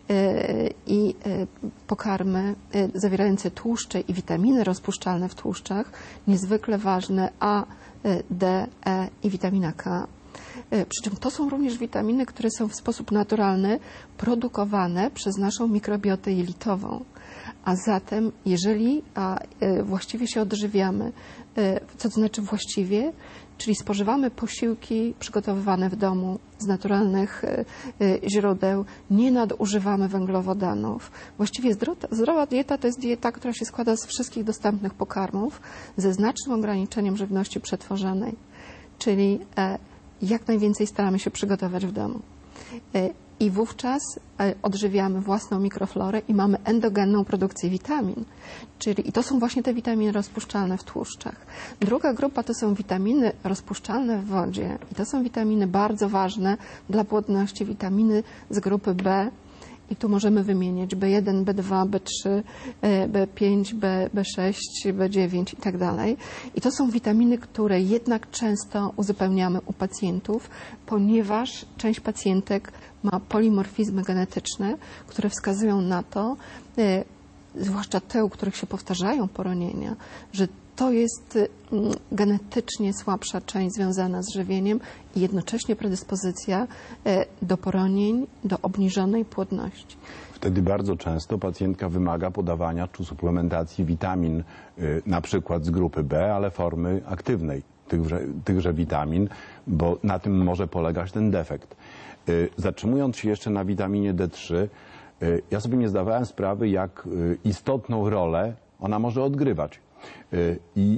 i pokarmy zawierające tłuszcze i witaminy rozpuszczalne w tłuszczach, niezwykle ważne A, D, E i witamina K. Przy czym to są również witaminy, które są w sposób naturalny produkowane przez naszą mikrobiotę jelitową. A zatem, jeżeli a, e, właściwie się odżywiamy, e, co to znaczy właściwie, czyli spożywamy posiłki przygotowywane w domu z naturalnych e, e, źródeł, nie nadużywamy węglowodanów. Właściwie zdrowa, zdrowa dieta to jest dieta, która się składa z wszystkich dostępnych pokarmów ze znacznym ograniczeniem żywności przetworzonej, czyli e, jak najwięcej staramy się przygotować w domu. I wówczas odżywiamy własną mikroflorę i mamy endogenną produkcję witamin. Czyli, i to są właśnie te witaminy rozpuszczalne w tłuszczach. Druga grupa to są witaminy rozpuszczalne w wodzie. I to są witaminy bardzo ważne dla płodności, witaminy z grupy B. I tu możemy wymienić B jeden, B dwa, B trzy, B pięć, B, B6, B dziewięć i tak dalej. I to są witaminy, które jednak często uzupełniamy u pacjentów, ponieważ część pacjentek ma polimorfizmy genetyczne, które wskazują na to, zwłaszcza te, u których się powtarzają poronienia, że to jest genetycznie słabsza część związana z żywieniem i jednocześnie predyspozycja do poronień, do obniżonej płodności. Wtedy bardzo często pacjentka wymaga podawania czy suplementacji witamin, na przykład z grupy B, ale formy aktywnej tychże, tychże witamin, bo na tym może polegać ten defekt. Zatrzymując się jeszcze na witaminie D trzy, ja sobie nie zdawałem sprawy, jak istotną rolę ona może odgrywać. I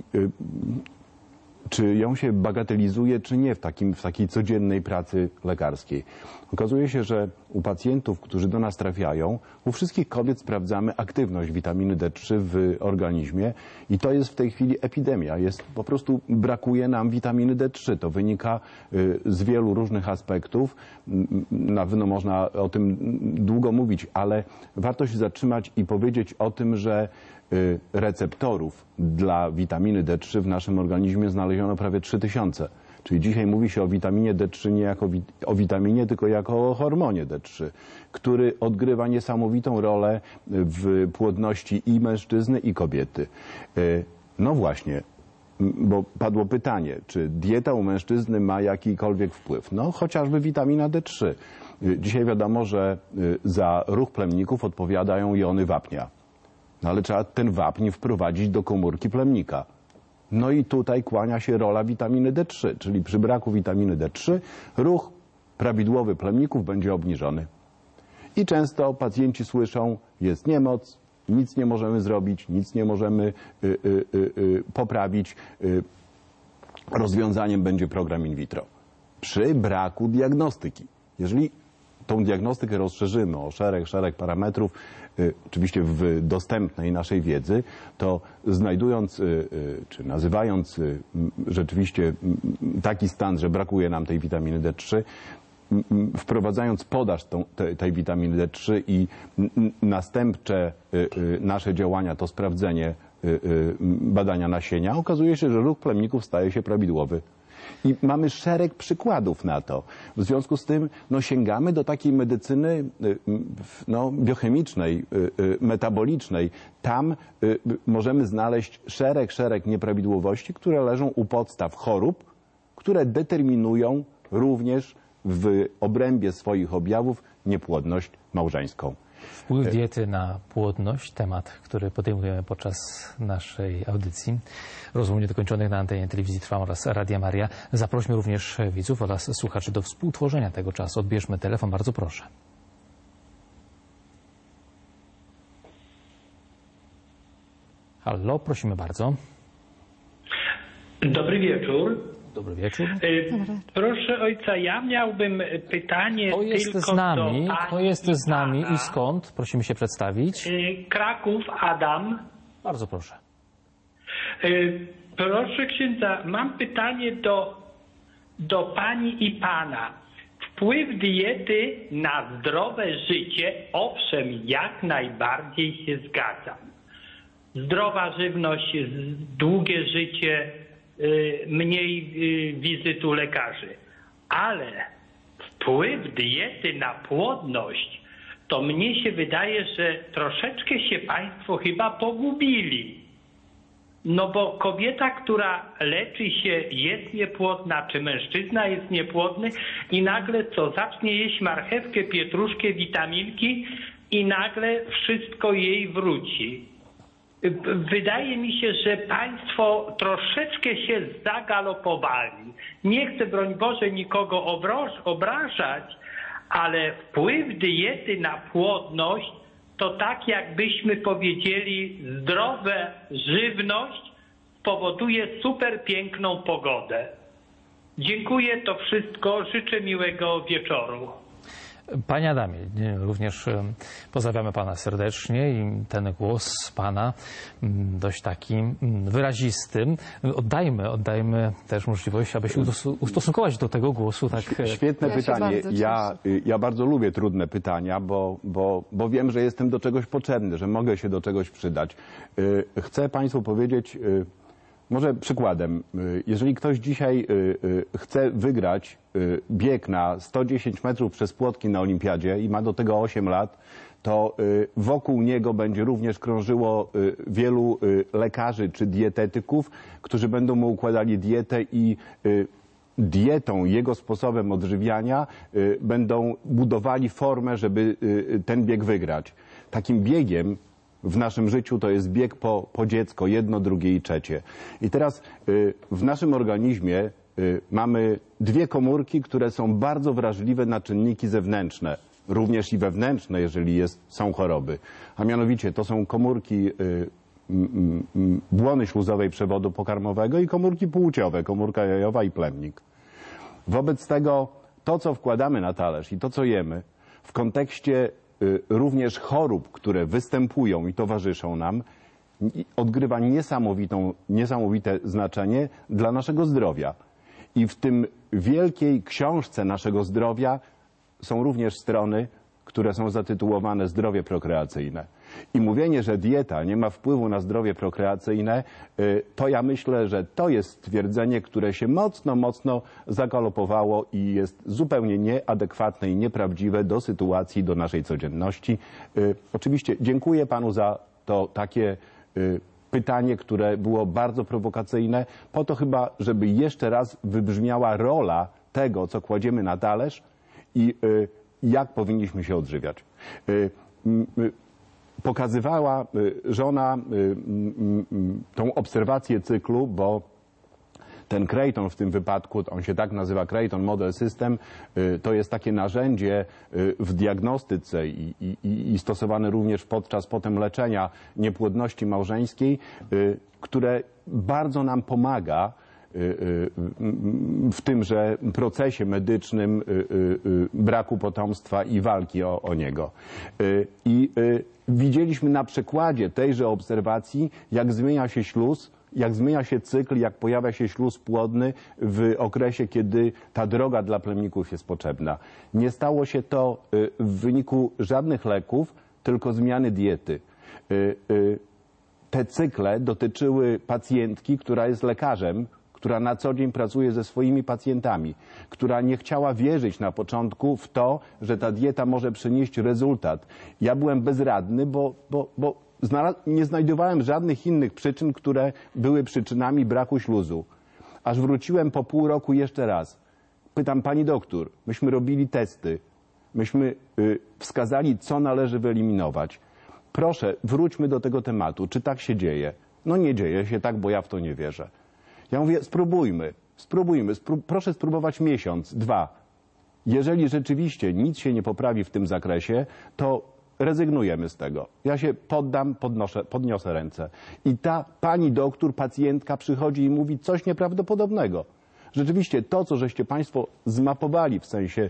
czy ją się bagatelizuje, czy nie w, takim, w takiej codziennej pracy lekarskiej. Okazuje się, że u pacjentów, którzy do nas trafiają, u wszystkich kobiet sprawdzamy aktywność witaminy D trzy w organizmie i to jest w tej chwili epidemia. Jest, po prostu brakuje nam witaminy D trzy. To wynika z wielu różnych aspektów. Na pewno można o tym długo mówić, ale warto się zatrzymać i powiedzieć o tym, że receptorów dla witaminy D trzy w naszym organizmie znaleziono prawie trzy tysiące. Czyli dzisiaj mówi się o witaminie D trzy nie jako wi- o witaminie, tylko jako o hormonie D trzy, który odgrywa niesamowitą rolę w płodności i mężczyzny, i kobiety. No właśnie, bo padło pytanie, czy dieta u mężczyzny ma jakikolwiek wpływ? No chociażby witamina D trzy. Dzisiaj wiadomo, że za ruch plemników odpowiadają jony wapnia. No ale trzeba ten wapń wprowadzić do komórki plemnika. No i tutaj kłania się rola witaminy D trzy, czyli przy braku witaminy D trzy ruch prawidłowy plemników będzie obniżony. I często pacjenci słyszą, jest niemoc, nic nie możemy zrobić, nic nie możemy y, y, y, y, poprawić. Y, rozwiązaniem będzie program in vitro. Przy braku diagnostyki. Jeżeli tą diagnostykę rozszerzymy o szereg, szereg parametrów, y, oczywiście w dostępnej naszej wiedzy, to znajdując, y, y, czy nazywając y, rzeczywiście y, taki stan, że brakuje nam tej witaminy D trzy, y, y, wprowadzając podaż tą, te, tej witaminy D trzy i y, y, następcze y, y, nasze działania, to sprawdzenie y, y, badania nasienia, okazuje się, że ruch plemników staje się prawidłowy. I mamy szereg przykładów na to. W związku z tym no, sięgamy do takiej medycyny no, biochemicznej, metabolicznej. Tam możemy znaleźć szereg, szereg nieprawidłowości, które leżą u podstaw chorób, które determinują również w obrębie swoich objawów niepłodność małżeńską. Wpływ diety na płodność, temat, który podejmujemy podczas naszej audycji. Rozmów niedokończonych na antenie telewizji Trwam oraz Radia Maria. Zaprośmy również widzów oraz słuchaczy do współtworzenia tego czasu. Odbierzmy telefon, bardzo proszę. Halo, prosimy bardzo. Dobry wieczór. Dobry wieczór. Proszę ojca, ja miałbym pytanie To jest tylko z nami, do to jest z nami pana. i skąd? Prosimy się przedstawić. Kraków, Adam. Bardzo proszę. Proszę księdza, mam pytanie do, do pani i pana. Wpływ diety na zdrowe życie, owszem, jak najbardziej się zgadzam. Zdrowa żywność, długie życie, mniej wizyt u lekarzy. Ale wpływ diety na płodność, to mnie się wydaje, że troszeczkę się państwo chyba pogubili. No bo kobieta, która leczy się, jest niepłodna, czy mężczyzna jest niepłodny i nagle co, zacznie jeść marchewkę, pietruszkę, witaminki i nagle wszystko jej wróci. Wydaje mi się, że państwo troszeczkę się zagalopowali. Nie chcę, broń Boże, nikogo obrażać, ale wpływ diety na płodność to tak jakbyśmy powiedzieli, zdrowa żywność powoduje super piękną pogodę. Dziękuję, to wszystko. Życzę miłego wieczoru. Panie Adamie, również pozdrawiamy Pana serdecznie i ten głos Pana dość taki wyrazistym. Oddajmy, oddajmy też możliwość, aby się ustosunkować do tego głosu. Tak. Świetne ja pytanie. Bardzo ja, ja bardzo lubię trudne pytania, bo, bo, bo wiem, że jestem do czegoś potrzebny, że mogę się do czegoś przydać. Chcę Państwu powiedzieć, może przykładem, jeżeli ktoś dzisiaj chce wygrać bieg na sto dziesięć metrów przez płotki na olimpiadzie i ma do tego osiem lat, to wokół niego będzie również krążyło wielu lekarzy czy dietetyków, którzy będą mu układali dietę i dietą, jego sposobem odżywiania będą budowali formę, żeby ten bieg wygrać. Takim biegiem w naszym życiu to jest bieg po, po dziecko, jedno, drugie i trzecie. I teraz y, w naszym organizmie y, mamy dwie komórki, które są bardzo wrażliwe na czynniki zewnętrzne, również i wewnętrzne, jeżeli jest, są choroby. A mianowicie to są komórki y, błony śluzowej przewodu pokarmowego i komórki płciowe, komórka jajowa i plemnik. Wobec tego to, co wkładamy na talerz i to, co jemy, w kontekście również chorób, które występują i towarzyszą nam, odgrywa niesamowitą, niesamowite znaczenie dla naszego zdrowia. I w tym wielkiej książce naszego zdrowia są również strony, które są zatytułowane zdrowie prokreacyjne. I mówienie, że dieta nie ma wpływu na zdrowie prokreacyjne, to ja myślę, że to jest stwierdzenie, które się mocno, mocno zagalopowało i jest zupełnie nieadekwatne i nieprawdziwe do sytuacji, do naszej codzienności. Oczywiście dziękuję panu za to takie pytanie, które było bardzo prowokacyjne, po to chyba, żeby jeszcze raz wybrzmiała rola tego, co kładziemy na talerz i jak powinniśmy się odżywiać. Pokazywała żona tą obserwację cyklu, bo ten Creighton w tym wypadku, on się tak nazywa Creighton Model System, to jest takie narzędzie w diagnostyce i, i, i stosowane również podczas potem leczenia niepłodności małżeńskiej, które bardzo nam pomaga w tymże procesie medycznym braku potomstwa i walki o, o niego. I widzieliśmy na przykładzie tejże obserwacji, jak zmienia się śluz, jak zmienia się cykl, jak pojawia się śluz płodny w okresie, kiedy ta droga dla plemników jest potrzebna. Nie stało się to w wyniku żadnych leków, tylko zmiany diety. Te cykle dotyczyły pacjentki, która jest lekarzem, która na co dzień pracuje ze swoimi pacjentami, która nie chciała wierzyć na początku w to, że ta dieta może przynieść rezultat. Ja byłem bezradny, bo, bo, bo nie znajdowałem żadnych innych przyczyn, które były przyczynami braku śluzu. Aż wróciłem po pół roku jeszcze raz. Pytam, pani doktor, myśmy robili testy, myśmy y, wskazali, co należy wyeliminować. Proszę, wróćmy do tego tematu. Czy tak się dzieje? No nie dzieje się tak, bo ja w to nie wierzę. Ja mówię, spróbujmy, spróbujmy, spró proszę spróbować miesiąc, dwa. Jeżeli rzeczywiście nic się nie poprawi w tym zakresie, to rezygnujemy z tego. Ja się poddam, podnoszę, podniosę ręce. I ta pani doktor, pacjentka przychodzi i mówi coś nieprawdopodobnego. Rzeczywiście to, co żeście państwo zmapowali w sensie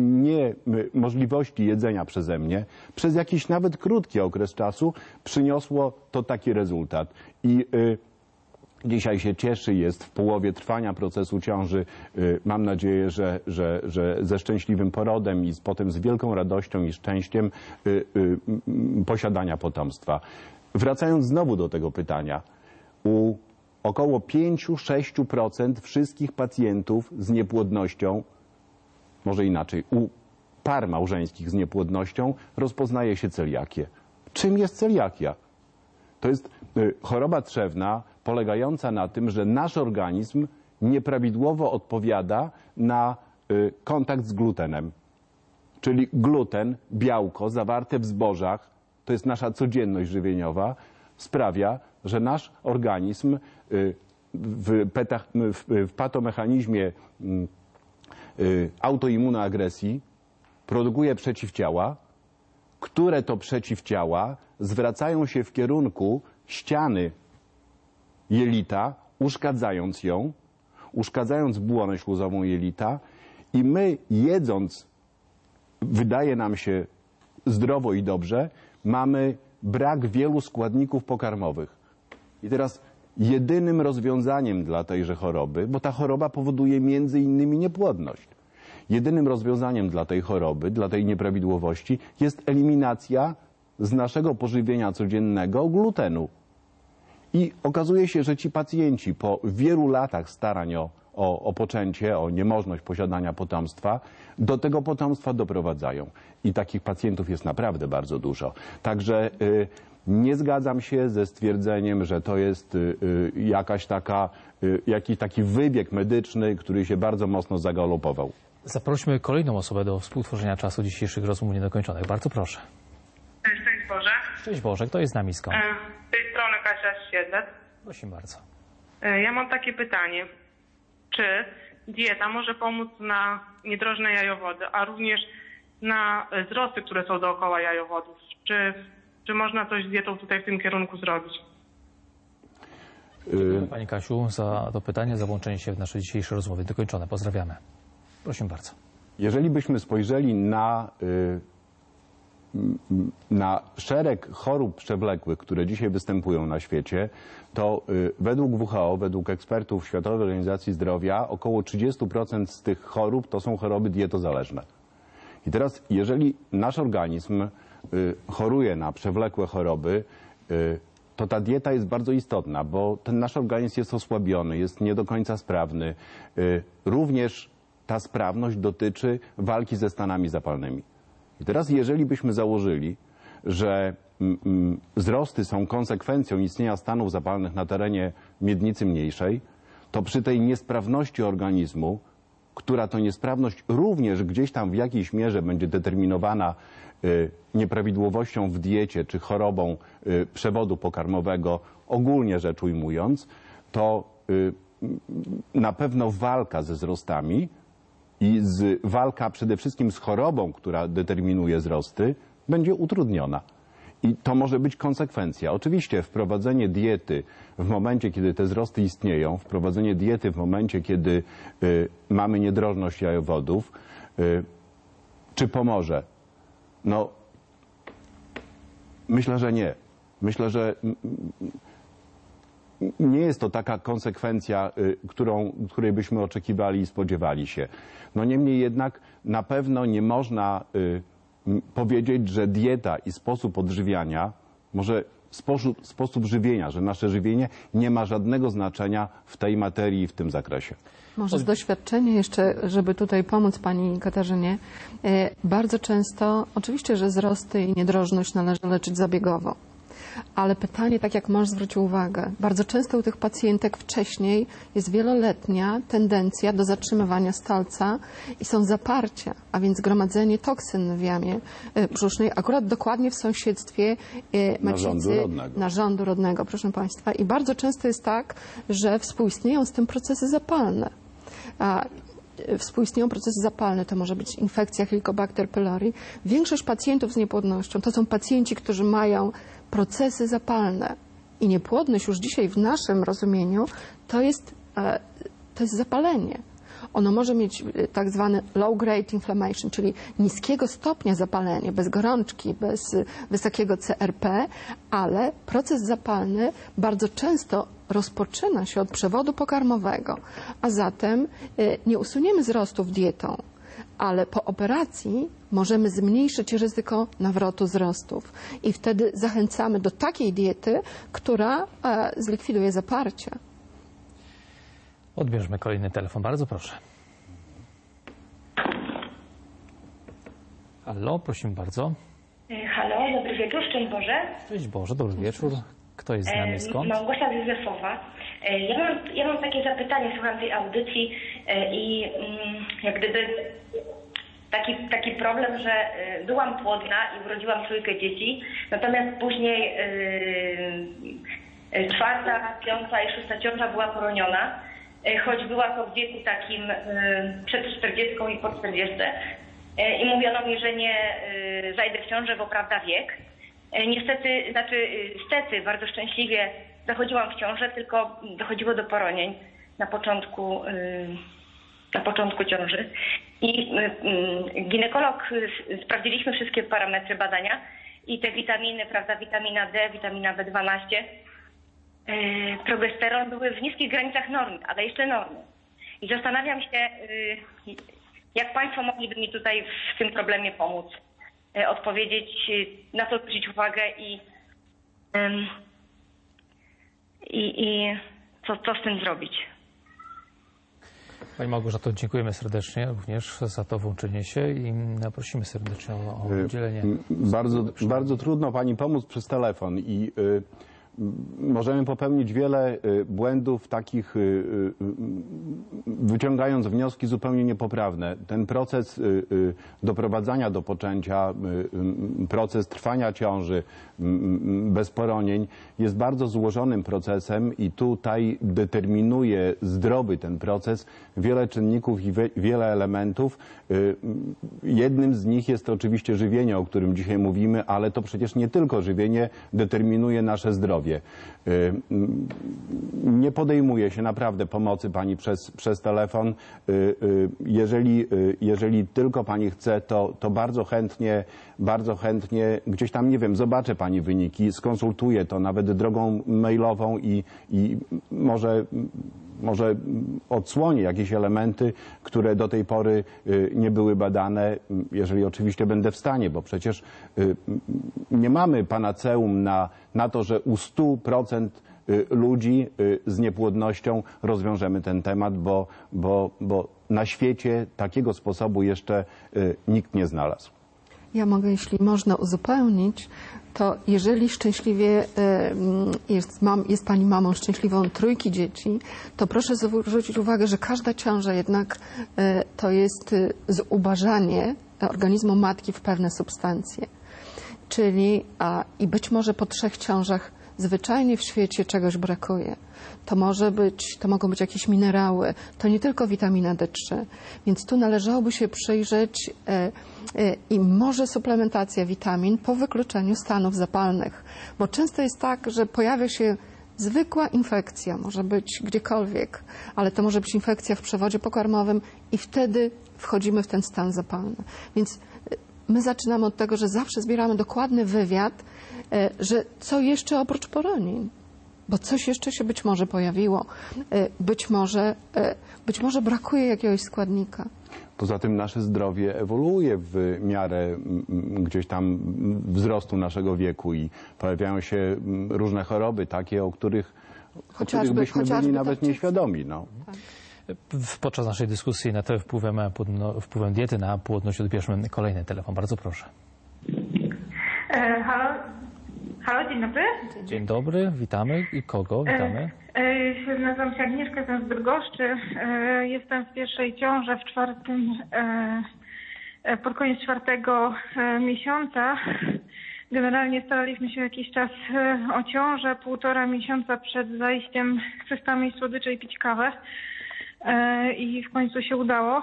niemożliwości jedzenia przeze mnie, przez jakiś nawet krótki okres czasu przyniosło to taki rezultat. I y, dzisiaj się cieszy, jest w połowie trwania procesu ciąży. Mam nadzieję, że, że, że ze szczęśliwym porodem i z, potem z wielką radością i szczęściem y, y, posiadania potomstwa. Wracając znowu do tego pytania, u około pięć do sześciu procent wszystkich pacjentów z niepłodnością, może inaczej, u par małżeńskich z niepłodnością rozpoznaje się celiakię. Czym jest celiakia? To jest y, choroba trzewna polegająca na tym, że nasz organizm nieprawidłowo odpowiada na y, kontakt z glutenem. Czyli gluten, białko zawarte w zbożach, to jest nasza codzienność żywieniowa, sprawia, że nasz organizm y, w, petach, w, w patomechanizmie y, y, autoimmunoagresji produkuje przeciwciała, które to przeciwciała zwracają się w kierunku ściany jelita, uszkadzając ją, uszkadzając błonę śluzową jelita i my jedząc, wydaje nam się zdrowo i dobrze, mamy brak wielu składników pokarmowych. I teraz jedynym rozwiązaniem dla tejże choroby, bo ta choroba powoduje między innymi niepłodność, jedynym rozwiązaniem dla tej choroby, dla tej nieprawidłowości jest eliminacja z naszego pożywienia codziennego glutenu. I okazuje się, że ci pacjenci po wielu latach starań o, o, o poczęcie, o niemożność posiadania potomstwa, do tego potomstwa doprowadzają. I takich pacjentów jest naprawdę bardzo dużo. Także y, nie zgadzam się ze stwierdzeniem, że to jest y, y, jakaś taka, y, jakiś taki wybieg medyczny, który się bardzo mocno zagalopował. Zaprośmy kolejną osobę do współtworzenia czasu dzisiejszych rozmów niedokończonych. Bardzo proszę. Szczęść Boże. Szczęść Boże. Kto jest z nami skąd? Z tej strony Kasia Siedlec. Prosimy bardzo. Ja mam takie pytanie. Czy dieta może pomóc na niedrożne jajowody, a również na wzrosty, które są dookoła jajowodów? Czy, czy można coś z dietą tutaj w tym kierunku zrobić? Dziękuję Pani Kasiu za to pytanie, za włączenie się w nasze dzisiejsze rozmowy. Dokończone. Pozdrawiamy. Prosimy bardzo. Jeżeli byśmy spojrzeli na, na szereg chorób przewlekłych, które dzisiaj występują na świecie, to według W H O, według ekspertów Światowej Organizacji Zdrowia, około trzydzieści procent z tych chorób to są choroby dietozależne. I teraz, jeżeli nasz organizm choruje na przewlekłe choroby, to ta dieta jest bardzo istotna, bo ten nasz organizm jest osłabiony, jest nie do końca sprawny. Również ta sprawność dotyczy walki ze stanami zapalnymi. I teraz, jeżeli byśmy założyli, że wzrosty są konsekwencją istnienia stanów zapalnych na terenie miednicy mniejszej, to przy tej niesprawności organizmu, która to niesprawność również gdzieś tam w jakiejś mierze będzie determinowana nieprawidłowością w diecie czy chorobą przewodu pokarmowego, ogólnie rzecz ujmując, to na pewno walka ze wzrostami i z, walka przede wszystkim z chorobą, która determinuje wzrosty, będzie utrudniona. I to może być konsekwencja. Oczywiście wprowadzenie diety w momencie, kiedy te wzrosty istnieją, wprowadzenie diety w momencie, kiedy y, mamy niedrożność jajowodów, y, czy pomoże? No, myślę, że nie. Myślę, że nie jest to taka konsekwencja, y, którą, której byśmy oczekiwali i spodziewali się. No niemniej jednak na pewno nie można y, powiedzieć, że dieta i sposób odżywiania, może sposób, sposób żywienia, że nasze żywienie nie ma żadnego znaczenia w tej materii i w tym zakresie. Może z doświadczenia jeszcze, żeby tutaj pomóc Pani Katarzynie, bardzo często, oczywiście, że wzrosty i niedrożność należy leczyć zabiegowo. Ale pytanie, tak jak mąż zwrócił uwagę, bardzo często u tych pacjentek wcześniej jest wieloletnia tendencja do zatrzymywania stolca i są zaparcia, a więc gromadzenie toksyn w jamie brzusznej, akurat dokładnie w sąsiedztwie macicy narządu rodnego, proszę Państwa. I bardzo często jest tak, że współistnieją z tym procesy zapalne. A współistnieją procesy zapalne, to może być infekcja Helicobacter pylori. Większość pacjentów z niepłodnością to są pacjenci, którzy mają procesy zapalne. I niepłodność już dzisiaj w naszym rozumieniu to jest, to jest zapalenie. Ono może mieć tak zwany low grade inflammation, czyli niskiego stopnia zapalenie, bez gorączki, bez wysokiego C R P, ale proces zapalny bardzo często rozpoczyna się od przewodu pokarmowego, a zatem nie usuniemy wzrostów dietą, ale po operacji możemy zmniejszyć ryzyko nawrotu wzrostów i wtedy zachęcamy do takiej diety, która zlikwiduje zaparcie. Odbierzmy kolejny telefon. Bardzo proszę. Halo, prosimy bardzo. Halo, dobry wieczór, szczęść Boże. Cześć Boże, dobry wieczór. Kto jest z nami, skąd? Małgosia z Józefowa. Ja mam, ja mam takie zapytanie, słucham tej audycji i jak gdyby taki, taki problem, że byłam płodna i urodziłam trójkę dzieci, natomiast później yy, czwarta, piąta i szósta ciąża była poroniona, choć była to w wieku takim yy, przed czterdziestką i po czterdziestce. I mówiono mi, że nie zajdę w ciążę, bo prawda wiek. Niestety, znaczy stety, bardzo szczęśliwie zachodziłam w ciążę, tylko dochodziło do poronień na początku, na początku ciąży. I ginekolog, sprawdziliśmy wszystkie parametry badania i te witaminy, prawda, witamina D, witamina B dwanaście, progesteron były w niskich granicach normy, ale jeszcze normy. I zastanawiam się, jak Państwo mogliby mi tutaj w tym problemie pomóc, odpowiedzieć, na to zwrócić uwagę i, i, i co, co z tym zrobić. Pani Małgorzato, dziękujemy serdecznie również za to włączenie się i prosimy serdecznie o, o udzielenie. Bardzo, bardzo trudno Pani pomóc przez telefon i y, możemy popełnić wiele błędów takich, wyciągając wnioski zupełnie niepoprawne. Ten proces doprowadzania do poczęcia, proces trwania ciąży bez poronień jest bardzo złożonym procesem i tutaj determinuje zdrowy ten proces wiele czynników i wiele elementów. Jednym z nich jest oczywiście żywienie, o którym dzisiaj mówimy, ale to przecież nie tylko żywienie determinuje nasze zdrowie. zdrowie. Nie podejmuje się naprawdę pomocy pani przez, przez telefon. Jeżeli, jeżeli tylko pani chce, to, to bardzo chętnie, bardzo chętnie gdzieś tam, nie wiem, zobaczę pani wyniki, skonsultuję to nawet drogą mailową i, i może, może odsłonię jakieś elementy, które do tej pory nie były badane, jeżeli oczywiście będę w stanie, bo przecież nie mamy panaceum na, na to, że u stu procent ludzi z niepłodnością rozwiążemy ten temat, bo, bo, bo na świecie takiego sposobu jeszcze nikt nie znalazł. Ja mogę, jeśli można uzupełnić, to jeżeli szczęśliwie jest, mam, jest pani mamą szczęśliwą trójki dzieci, to proszę zwrócić uwagę, że każda ciąża jednak to jest zubażanie organizmu matki w pewne substancje. Czyli a, i być może po trzech ciążach zwyczajnie w świecie czegoś brakuje. To może być, to mogą być jakieś minerały, to nie tylko witamina D trzy. Więc tu należałoby się przyjrzeć e, e, i może suplementacja witamin po wykluczeniu stanów zapalnych. Bo często jest tak, że pojawia się zwykła infekcja, może być gdziekolwiek, ale to może być infekcja w przewodzie pokarmowym i wtedy wchodzimy w ten stan zapalny. Więc my zaczynamy od tego, że zawsze zbieramy dokładny wywiad, że co jeszcze oprócz poronień, bo coś jeszcze się być może pojawiło, być może, być może brakuje jakiegoś składnika. Poza tym nasze zdrowie ewoluuje w miarę gdzieś tam wzrostu naszego wieku i pojawiają się różne choroby, takie, o których, o których byśmy byli nawet nieświadomi. No. Tak. Podczas naszej dyskusji nad wpływem, wpływem diety na płodność odbierzmy kolejny telefon. Bardzo proszę. E, halo? Halo, dzień dobry. Dzień dobry, witamy. I kogo witamy? E, e, nazywam się Agnieszka, jestem z Bydgoszczy. E, jestem w pierwszej ciąży w czwartym, e, pod koniec czwartego e, miesiąca. Generalnie staraliśmy się jakiś czas e, o ciążę. Półtora miesiąca przed zajściem przestałam jeść słodycze i pić kawę. I w końcu się udało.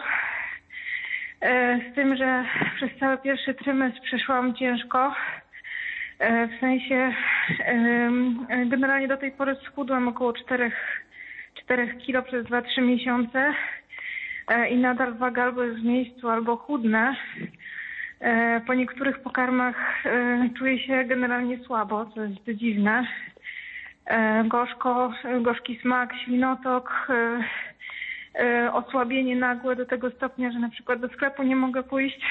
Z tym, że przez cały pierwszy trymestr przeszłam ciężko. W sensie generalnie do tej pory schudłam około czterech kilo przez dwa trzy miesiące i nadal waga albo jest w miejscu, albo chudnę. Po niektórych pokarmach czuję się generalnie słabo, co jest dziwne. Gorzko, gorzki smak, ślinotok, osłabienie nagłe do tego stopnia, że na przykład do sklepu nie mogę pójść,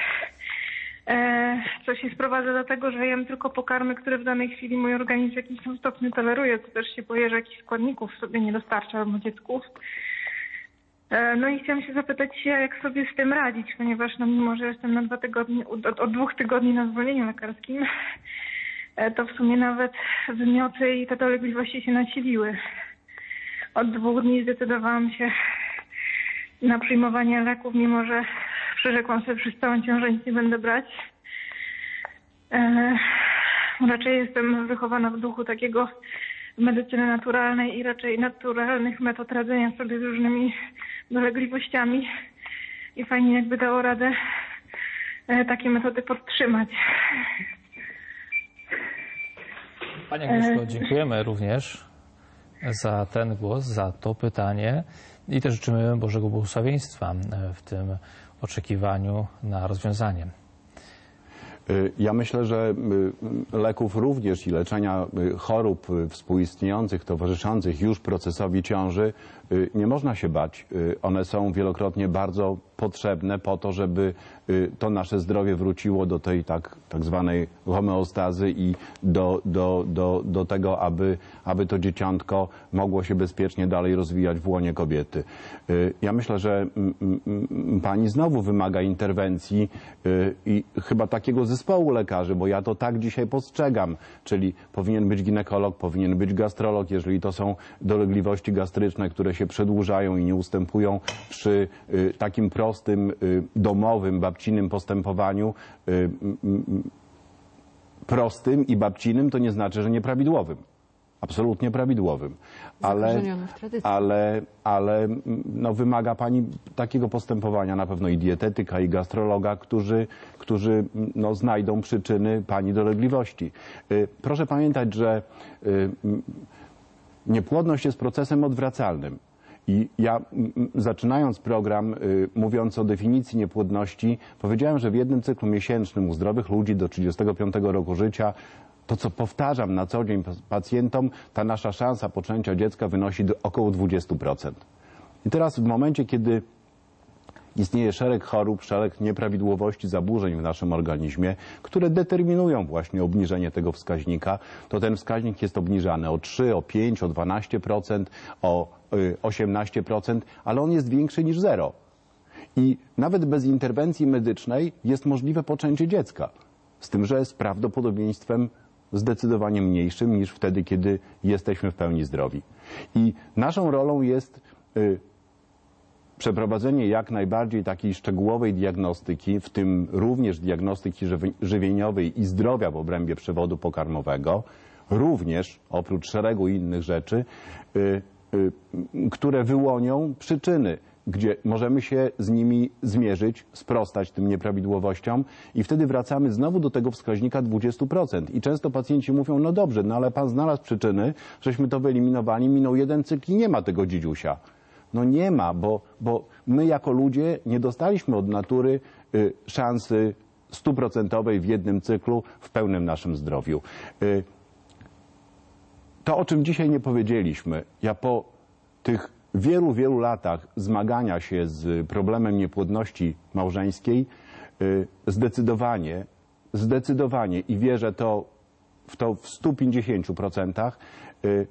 co się sprowadza do tego, że jem tylko pokarmy, które w danej chwili mój organizm w jakimś tam stopniu toleruje, to też się boję, że jakichś składników sobie nie dostarcza albo dziecku. No i chciałam się zapytać, jak sobie z tym radzić, ponieważ no mimo, że jestem na dwa tygodnie, od, od dwóch tygodni na zwolnieniu lekarskim, to w sumie nawet wymioty i te dolegliwości się nasiliły. Od dwóch dni zdecydowałam się na przyjmowanie leków, mimo że przyrzekłam sobie przez całą ciążę nic nie będę brać. E, raczej jestem wychowana w duchu takiego medycyny naturalnej i raczej naturalnych metod radzenia sobie z różnymi dolegliwościami. I fajnie jakby dało radę e, takie metody podtrzymać. Pani Agnieszko, dziękujemy również za ten głos, za to pytanie i też życzymy Bożego błogosławieństwa w tym oczekiwaniu na rozwiązanie. Ja myślę, że leków również i leczenia chorób współistniejących, towarzyszących już procesowi ciąży nie można się bać. One są wielokrotnie bardzo potrzebne po to, żeby to nasze zdrowie wróciło do tej tak, tak zwanej homeostazy i do, do, do, do tego, aby, aby to dzieciątko mogło się bezpiecznie dalej rozwijać w łonie kobiety. Ja myślę, że pani znowu wymaga interwencji i chyba takiego zespołu lekarzy, bo ja to tak dzisiaj postrzegam, czyli powinien być ginekolog, powinien być gastrolog, jeżeli to są dolegliwości gastryczne, które się przedłużają i nie ustępują przy takim prostym, domowym, babcinym postępowaniu. Prostym i babcinym to nie znaczy, że nieprawidłowym. absolutnie prawidłowym, ale, Zakorzeniony w tradycji. ale, ale no, wymaga pani takiego postępowania na pewno i dietetyka, i gastrologa, którzy, którzy no, znajdą przyczyny pani dolegliwości. Y, Proszę pamiętać, że y, niepłodność jest procesem odwracalnym. I ja, m, zaczynając program, y, mówiąc o definicji niepłodności, powiedziałem, że w jednym cyklu miesięcznym u zdrowych ludzi do trzydziestego piątego roku życia, to co powtarzam na co dzień pacjentom, ta nasza szansa poczęcia dziecka wynosi do około dwudziestu procent. I teraz w momencie, kiedy istnieje szereg chorób, szereg nieprawidłowości, zaburzeń w naszym organizmie, które determinują właśnie obniżenie tego wskaźnika, to ten wskaźnik jest obniżany o trzy, o pięć, o dwanaście procent, o osiemnaście procent, ale on jest większy niż zero. I nawet bez interwencji medycznej jest możliwe poczęcie dziecka. Z tym, że z prawdopodobieństwem zdecydowanie mniejszym niż wtedy, kiedy jesteśmy w pełni zdrowi. I naszą rolą jest y, przeprowadzenie jak najbardziej takiej szczegółowej diagnostyki, w tym również diagnostyki żywieniowej i zdrowia w obrębie przewodu pokarmowego, również oprócz szeregu innych rzeczy, y, y, które wyłonią przyczyny, gdzie możemy się z nimi zmierzyć, sprostać tym nieprawidłowościom i wtedy wracamy znowu do tego wskaźnika dwudziestu procent. I często pacjenci mówią, no dobrze, no ale pan znalazł przyczyny, żeśmy to wyeliminowali, minął jeden cykl i nie ma tego dzidziusia. No nie ma, bo, bo my jako ludzie nie dostaliśmy od natury y, szansy stuprocentowej w jednym cyklu w pełnym naszym zdrowiu. Y, to, o czym dzisiaj nie powiedzieliśmy, ja po tych wielu, wielu latach zmagania się z problemem niepłodności małżeńskiej y, zdecydowanie, zdecydowanie i wierzę to w to w stu pięćdziesięciu procentach, y,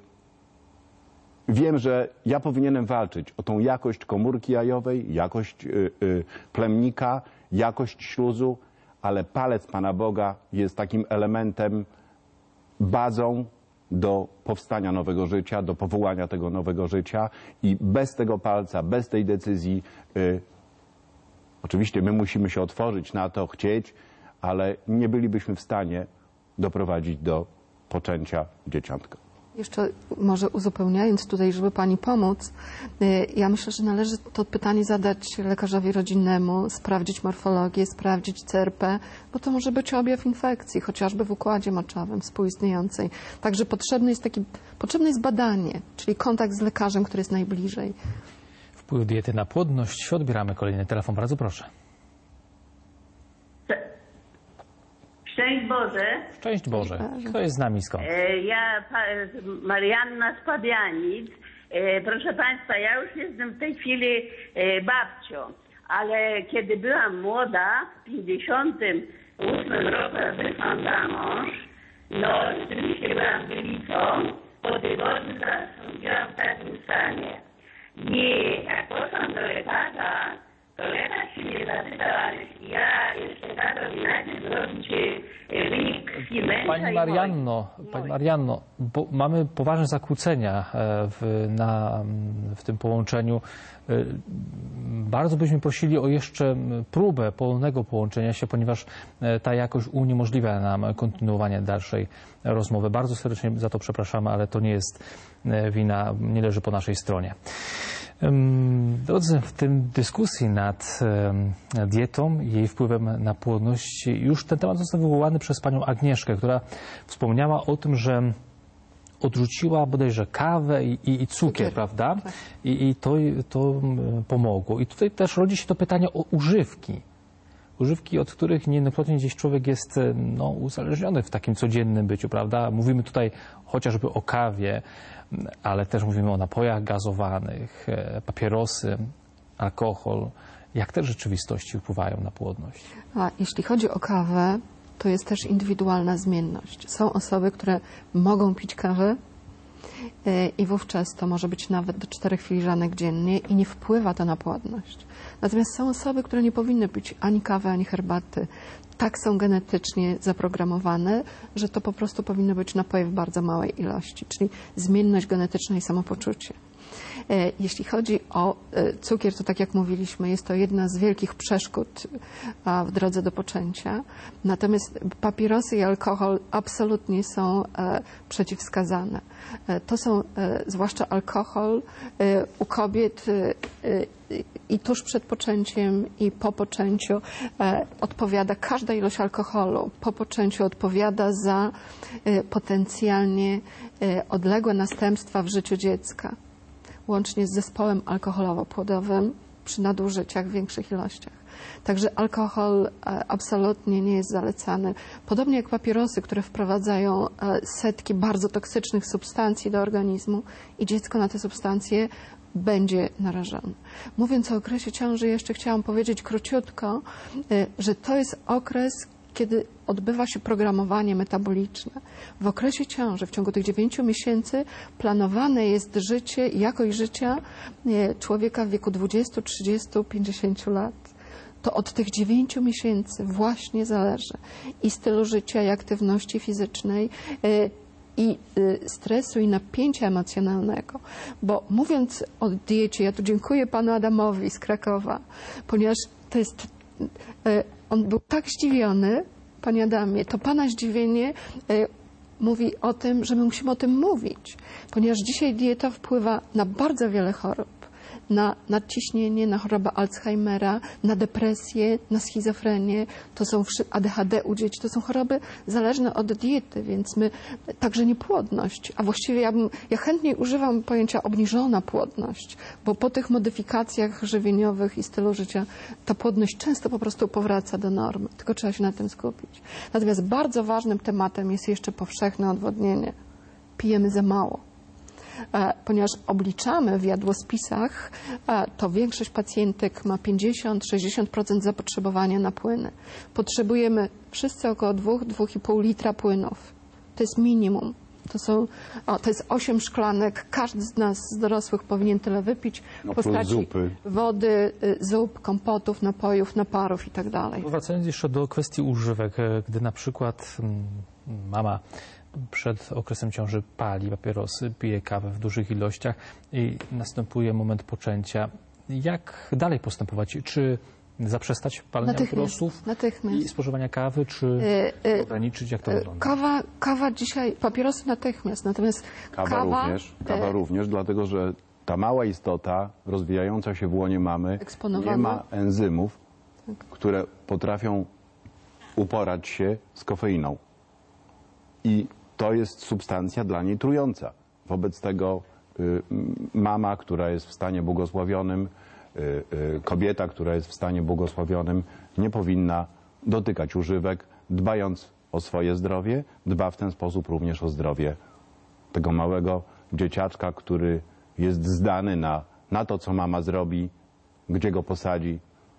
wiem, że ja powinienem walczyć o tą jakość komórki jajowej, jakość y, y, plemnika, jakość śluzu, ale palec Pana Boga jest takim elementem, bazą do powstania nowego życia, do powołania tego nowego życia i bez tego palca, bez tej decyzji, y, oczywiście my musimy się otworzyć na to, chcieć, ale nie bylibyśmy w stanie doprowadzić do poczęcia dzieciątka. Jeszcze może uzupełniając tutaj, żeby Pani pomóc, ja myślę, że należy to pytanie zadać lekarzowi rodzinnemu, sprawdzić morfologię, sprawdzić C R P, bo to może być objaw infekcji, chociażby w układzie moczowym współistniejącej. Także potrzebne jest, taki, potrzebne jest badanie, czyli kontakt z lekarzem, który jest najbliżej. Wpływ diety na płodność. Odbieramy kolejny telefon. Bardzo proszę. Szczęść Boże. Szczęść Boże. Kto jest z nami skąd? Ja, Marianna z Pabianic. Proszę Państwa, ja już jestem w tej chwili babcią, ale kiedy byłam młoda, w pięćdziesiątym ósmym roku wyszłam za mąż, no rzeczywiście byłam dziewicą, po tygodniu zastąpiłam w takim stanie. I jak poszłam do lekarza, to lekarz się mnie zapytał, ale ja jeszcze kazał mi najpierw zrobić wynik krwi męża. Pani Marianno, Pani Marianno, bo mamy poważne zakłócenia w, na, w tym połączeniu. Bardzo byśmy prosili o jeszcze próbę polnego połączenia się, ponieważ ta jakość uniemożliwia nam kontynuowanie dalszej rozmowy. Bardzo serdecznie za to przepraszamy, ale to nie jest wina, nie leży po naszej stronie. Drodzy, w tym dyskusji nad dietą i jej wpływem na płodność już ten temat został wywołany przez panią Agnieszkę, która wspomniała o tym, że odrzuciła bodajże kawę i, i, i cukier, cukier, prawda? Tak. I, i to, to pomogło. I tutaj też rodzi się to pytanie o używki. Używki, od których niejednokrotnie gdzieś człowiek jest no, uzależniony w takim codziennym byciu, prawda? Mówimy tutaj chociażby o kawie, ale też mówimy o napojach gazowanych, papierosy, alkohol. Jak te rzeczywistości wpływają na płodność? A jeśli chodzi o kawę, to jest też indywidualna zmienność. Są osoby, które mogą pić kawę i wówczas to może być nawet do czterech filiżanek dziennie i nie wpływa to na płodność. Natomiast są osoby, które nie powinny pić ani kawy, ani herbaty. Tak są genetycznie zaprogramowane, że to po prostu powinno być napoje w bardzo małej ilości, czyli zmienność genetyczna i samopoczucie. Jeśli chodzi o cukier, to tak jak mówiliśmy, jest to jedna z wielkich przeszkód w drodze do poczęcia. Natomiast papierosy i alkohol absolutnie są przeciwwskazane. To są zwłaszcza alkohol u kobiet i tuż przed poczęciem i po poczęciu odpowiada, każda ilość alkoholu po poczęciu odpowiada za potencjalnie odległe następstwa w życiu dziecka, łącznie z zespołem alkoholowo-płodowym przy nadużyciach w większych ilościach. Także alkohol absolutnie nie jest zalecany. Podobnie jak papierosy, które wprowadzają setki bardzo toksycznych substancji do organizmu i dziecko na te substancje będzie narażone. Mówiąc o okresie ciąży, jeszcze chciałam powiedzieć króciutko, że to jest okres, kiedy odbywa się programowanie metaboliczne. W okresie ciąży, w ciągu tych dziewięciu miesięcy planowane jest życie, jakość życia człowieka w wieku dwudziestu, trzydziestu, pięćdziesięciu lat. To od tych dziewięciu miesięcy właśnie zależy i stylu życia, i aktywności fizycznej, i stresu, i napięcia emocjonalnego. Bo mówiąc o diecie, ja tu dziękuję panu Adamowi z Krakowa, ponieważ to jest, on był tak zdziwiony, panie Adamie, to pana zdziwienie mówi o tym, że my musimy o tym mówić, ponieważ dzisiaj dieta wpływa na bardzo wiele chorób. Na nadciśnienie, na chorobę Alzheimera, na depresję, na schizofrenię, to są A D H D u dzieci, to są choroby zależne od diety, więc my, także niepłodność, a właściwie ja, bym, ja chętniej używam pojęcia obniżona płodność, bo po tych modyfikacjach żywieniowych i stylu życia ta płodność często po prostu powraca do normy, tylko trzeba się na tym skupić. Natomiast bardzo ważnym tematem jest jeszcze powszechne odwodnienie. Pijemy za mało. Ponieważ obliczamy w jadłospisach, to większość pacjentek ma pięćdziesiąt do sześćdziesięciu procent zapotrzebowania na płyny. Potrzebujemy wszyscy około dwa do dwóch i pół litra płynów. To jest minimum. To, są, o, to jest osiem szklanek. Każdy z nas, z dorosłych, powinien tyle wypić w postaci zupy, wody, zup, kompotów, napojów, naparów i tak dalej. Wracając jeszcze do kwestii używek, gdy na przykład mama przed okresem ciąży pali papierosy, pije kawę w dużych ilościach i następuje moment poczęcia. Jak dalej postępować? Czy zaprzestać palenia papierosów i spożywania kawy, czy yy, yy, ograniczyć? Jak to wygląda? Kawa, kawa dzisiaj, papierosy natychmiast, natomiast kawa, kawa również, kawa yy, również, dlatego że ta mała istota rozwijająca się w łonie mamy nie ma enzymów, tak, które potrafią uporać się z kofeiną. I to jest substancja dla niej trująca. Wobec tego y, mama, która jest w stanie błogosławionym, y, y, kobieta, która jest w stanie błogosławionym, nie powinna dotykać używek, dbając o swoje zdrowie, dba w ten sposób również o zdrowie tego małego dzieciaczka, który jest zdany na, na to, co mama zrobi, gdzie go posadzi,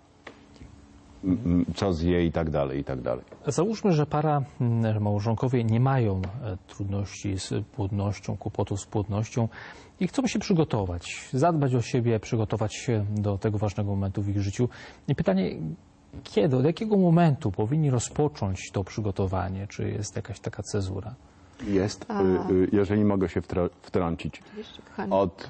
co zje i tak dalej, i tak dalej. Załóżmy, że para, że małżonkowie nie mają trudności z płodnością, kłopotów z płodnością i chcą się przygotować, zadbać o siebie, przygotować się do tego ważnego momentu w ich życiu. I pytanie, kiedy, od jakiego momentu powinni rozpocząć to przygotowanie? Czy jest jakaś taka cezura? Jest, A... jeżeli mogę się wtrącić. Od,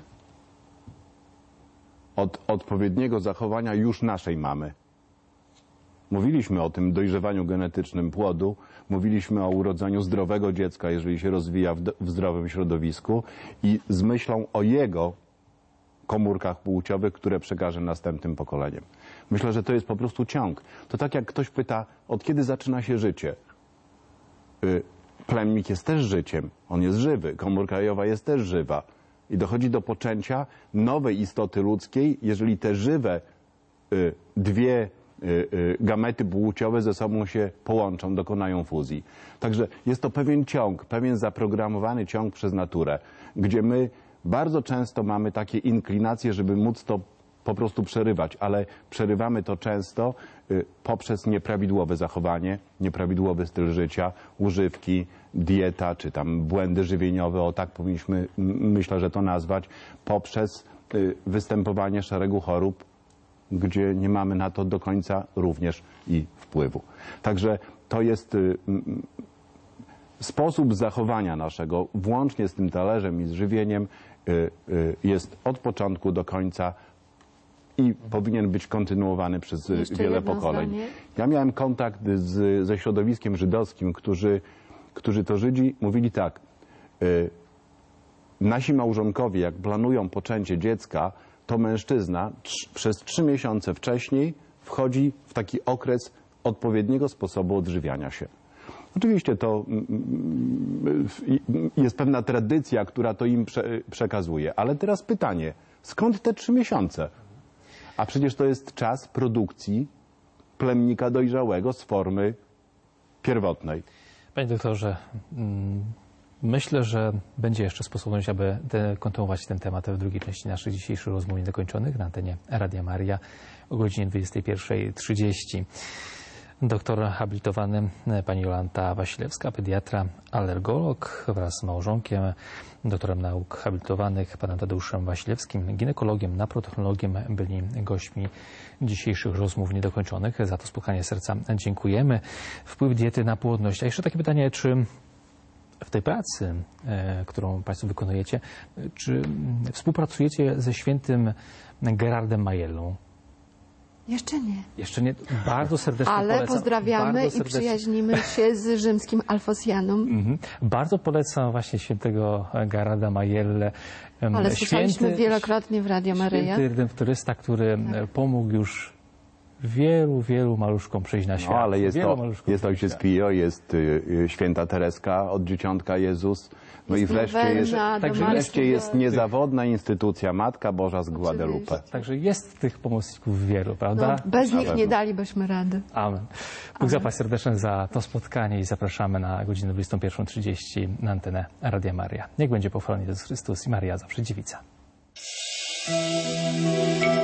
od odpowiedniego zachowania już naszej mamy. Mówiliśmy o tym dojrzewaniu genetycznym płodu, mówiliśmy o urodzeniu zdrowego dziecka, jeżeli się rozwija w, w zdrowym środowisku i z myślą o jego komórkach płciowych, które przekaże następnym pokoleniom. Myślę, że to jest po prostu ciąg. To tak jak ktoś pyta, od kiedy zaczyna się życie? Y, plemnik jest też życiem, on jest żywy, komórka jajowa jest też żywa. I dochodzi do poczęcia nowej istoty ludzkiej, jeżeli te żywe y, dwie gamety płciowe ze sobą się połączą, dokonają fuzji. Także jest to pewien ciąg, pewien zaprogramowany ciąg przez naturę, gdzie my bardzo często mamy takie inklinacje, żeby móc to po prostu przerywać, ale przerywamy to często poprzez nieprawidłowe zachowanie, nieprawidłowy styl życia, używki, dieta, czy tam błędy żywieniowe, o tak powinniśmy, myślę, że to nazwać, poprzez występowanie szeregu chorób, gdzie nie mamy na to do końca również i wpływu. Także to jest sposób zachowania naszego, włącznie z tym talerzem i z żywieniem, jest od początku do końca i powinien być kontynuowany przez Jeszcze wiele jedno pokoleń. zdanie. Ja miałem kontakt z, ze środowiskiem żydowskim, którzy, którzy to Żydzi mówili tak. Y, nasi małżonkowie, jak planują poczęcie dziecka, to mężczyzna trz, przez trzy miesiące wcześniej wchodzi w taki okres odpowiedniego sposobu odżywiania się. Oczywiście to jest pewna tradycja, która to im prze, przekazuje. Ale teraz pytanie, skąd te trzy miesiące? A przecież to jest czas produkcji plemnika dojrzałego z formy pierwotnej. Panie doktorze, myślę, że będzie jeszcze sposobność, aby te, kontynuować ten temat w drugiej części naszych dzisiejszych rozmów niedokończonych na antenie Radia Maria o godzinie dwudziestej pierwszej trzydzieści. Doktor habilitowany pani Jolanta Wasilewska, pediatra, alergolog wraz z małżonkiem, doktorem nauk habilitowanych panem Tadeuszem Wasilewskim, ginekologiem, naprotechnologiem byli gośćmi dzisiejszych rozmów niedokończonych. Za to spotkanie serca dziękujemy. Wpływ diety na płodność. A jeszcze takie pytanie, czy w tej pracy, którą państwo wykonujecie, czy współpracujecie ze świętym Gerardem Majellą? Jeszcze nie. Jeszcze nie. Bardzo serdecznie Ale polecam. pozdrawiamy Bardzo i serdecznie. przyjaźnimy się z rzymskim Alfosjanum. Mhm. Bardzo polecam właśnie świętego Gerarda Majellę. Ale słyszeliśmy wielokrotnie w Radio Maryja. Święty redemptorysta, który tak. pomógł już wielu, wielu maluszkom przyjść na świat. No, ale jest, wielu to, jest ojciec Pio, jest y, święta Tereska od Dzieciątka Jezus. No jest i wreszcie jest, także wreszcie jest niezawodna instytucja Matka Boża z Guadalupe. Także jest tych pomocników wielu, prawda? No, bez nich nie dalibyśmy rady. Amen. Bóg zapłać serdecznie za to spotkanie i zapraszamy na godzinę dwudziestą pierwszą trzydzieści na antenę Radia Maria. Niech będzie pochwalony Jezus Chrystus i Maria zawsze dziewica.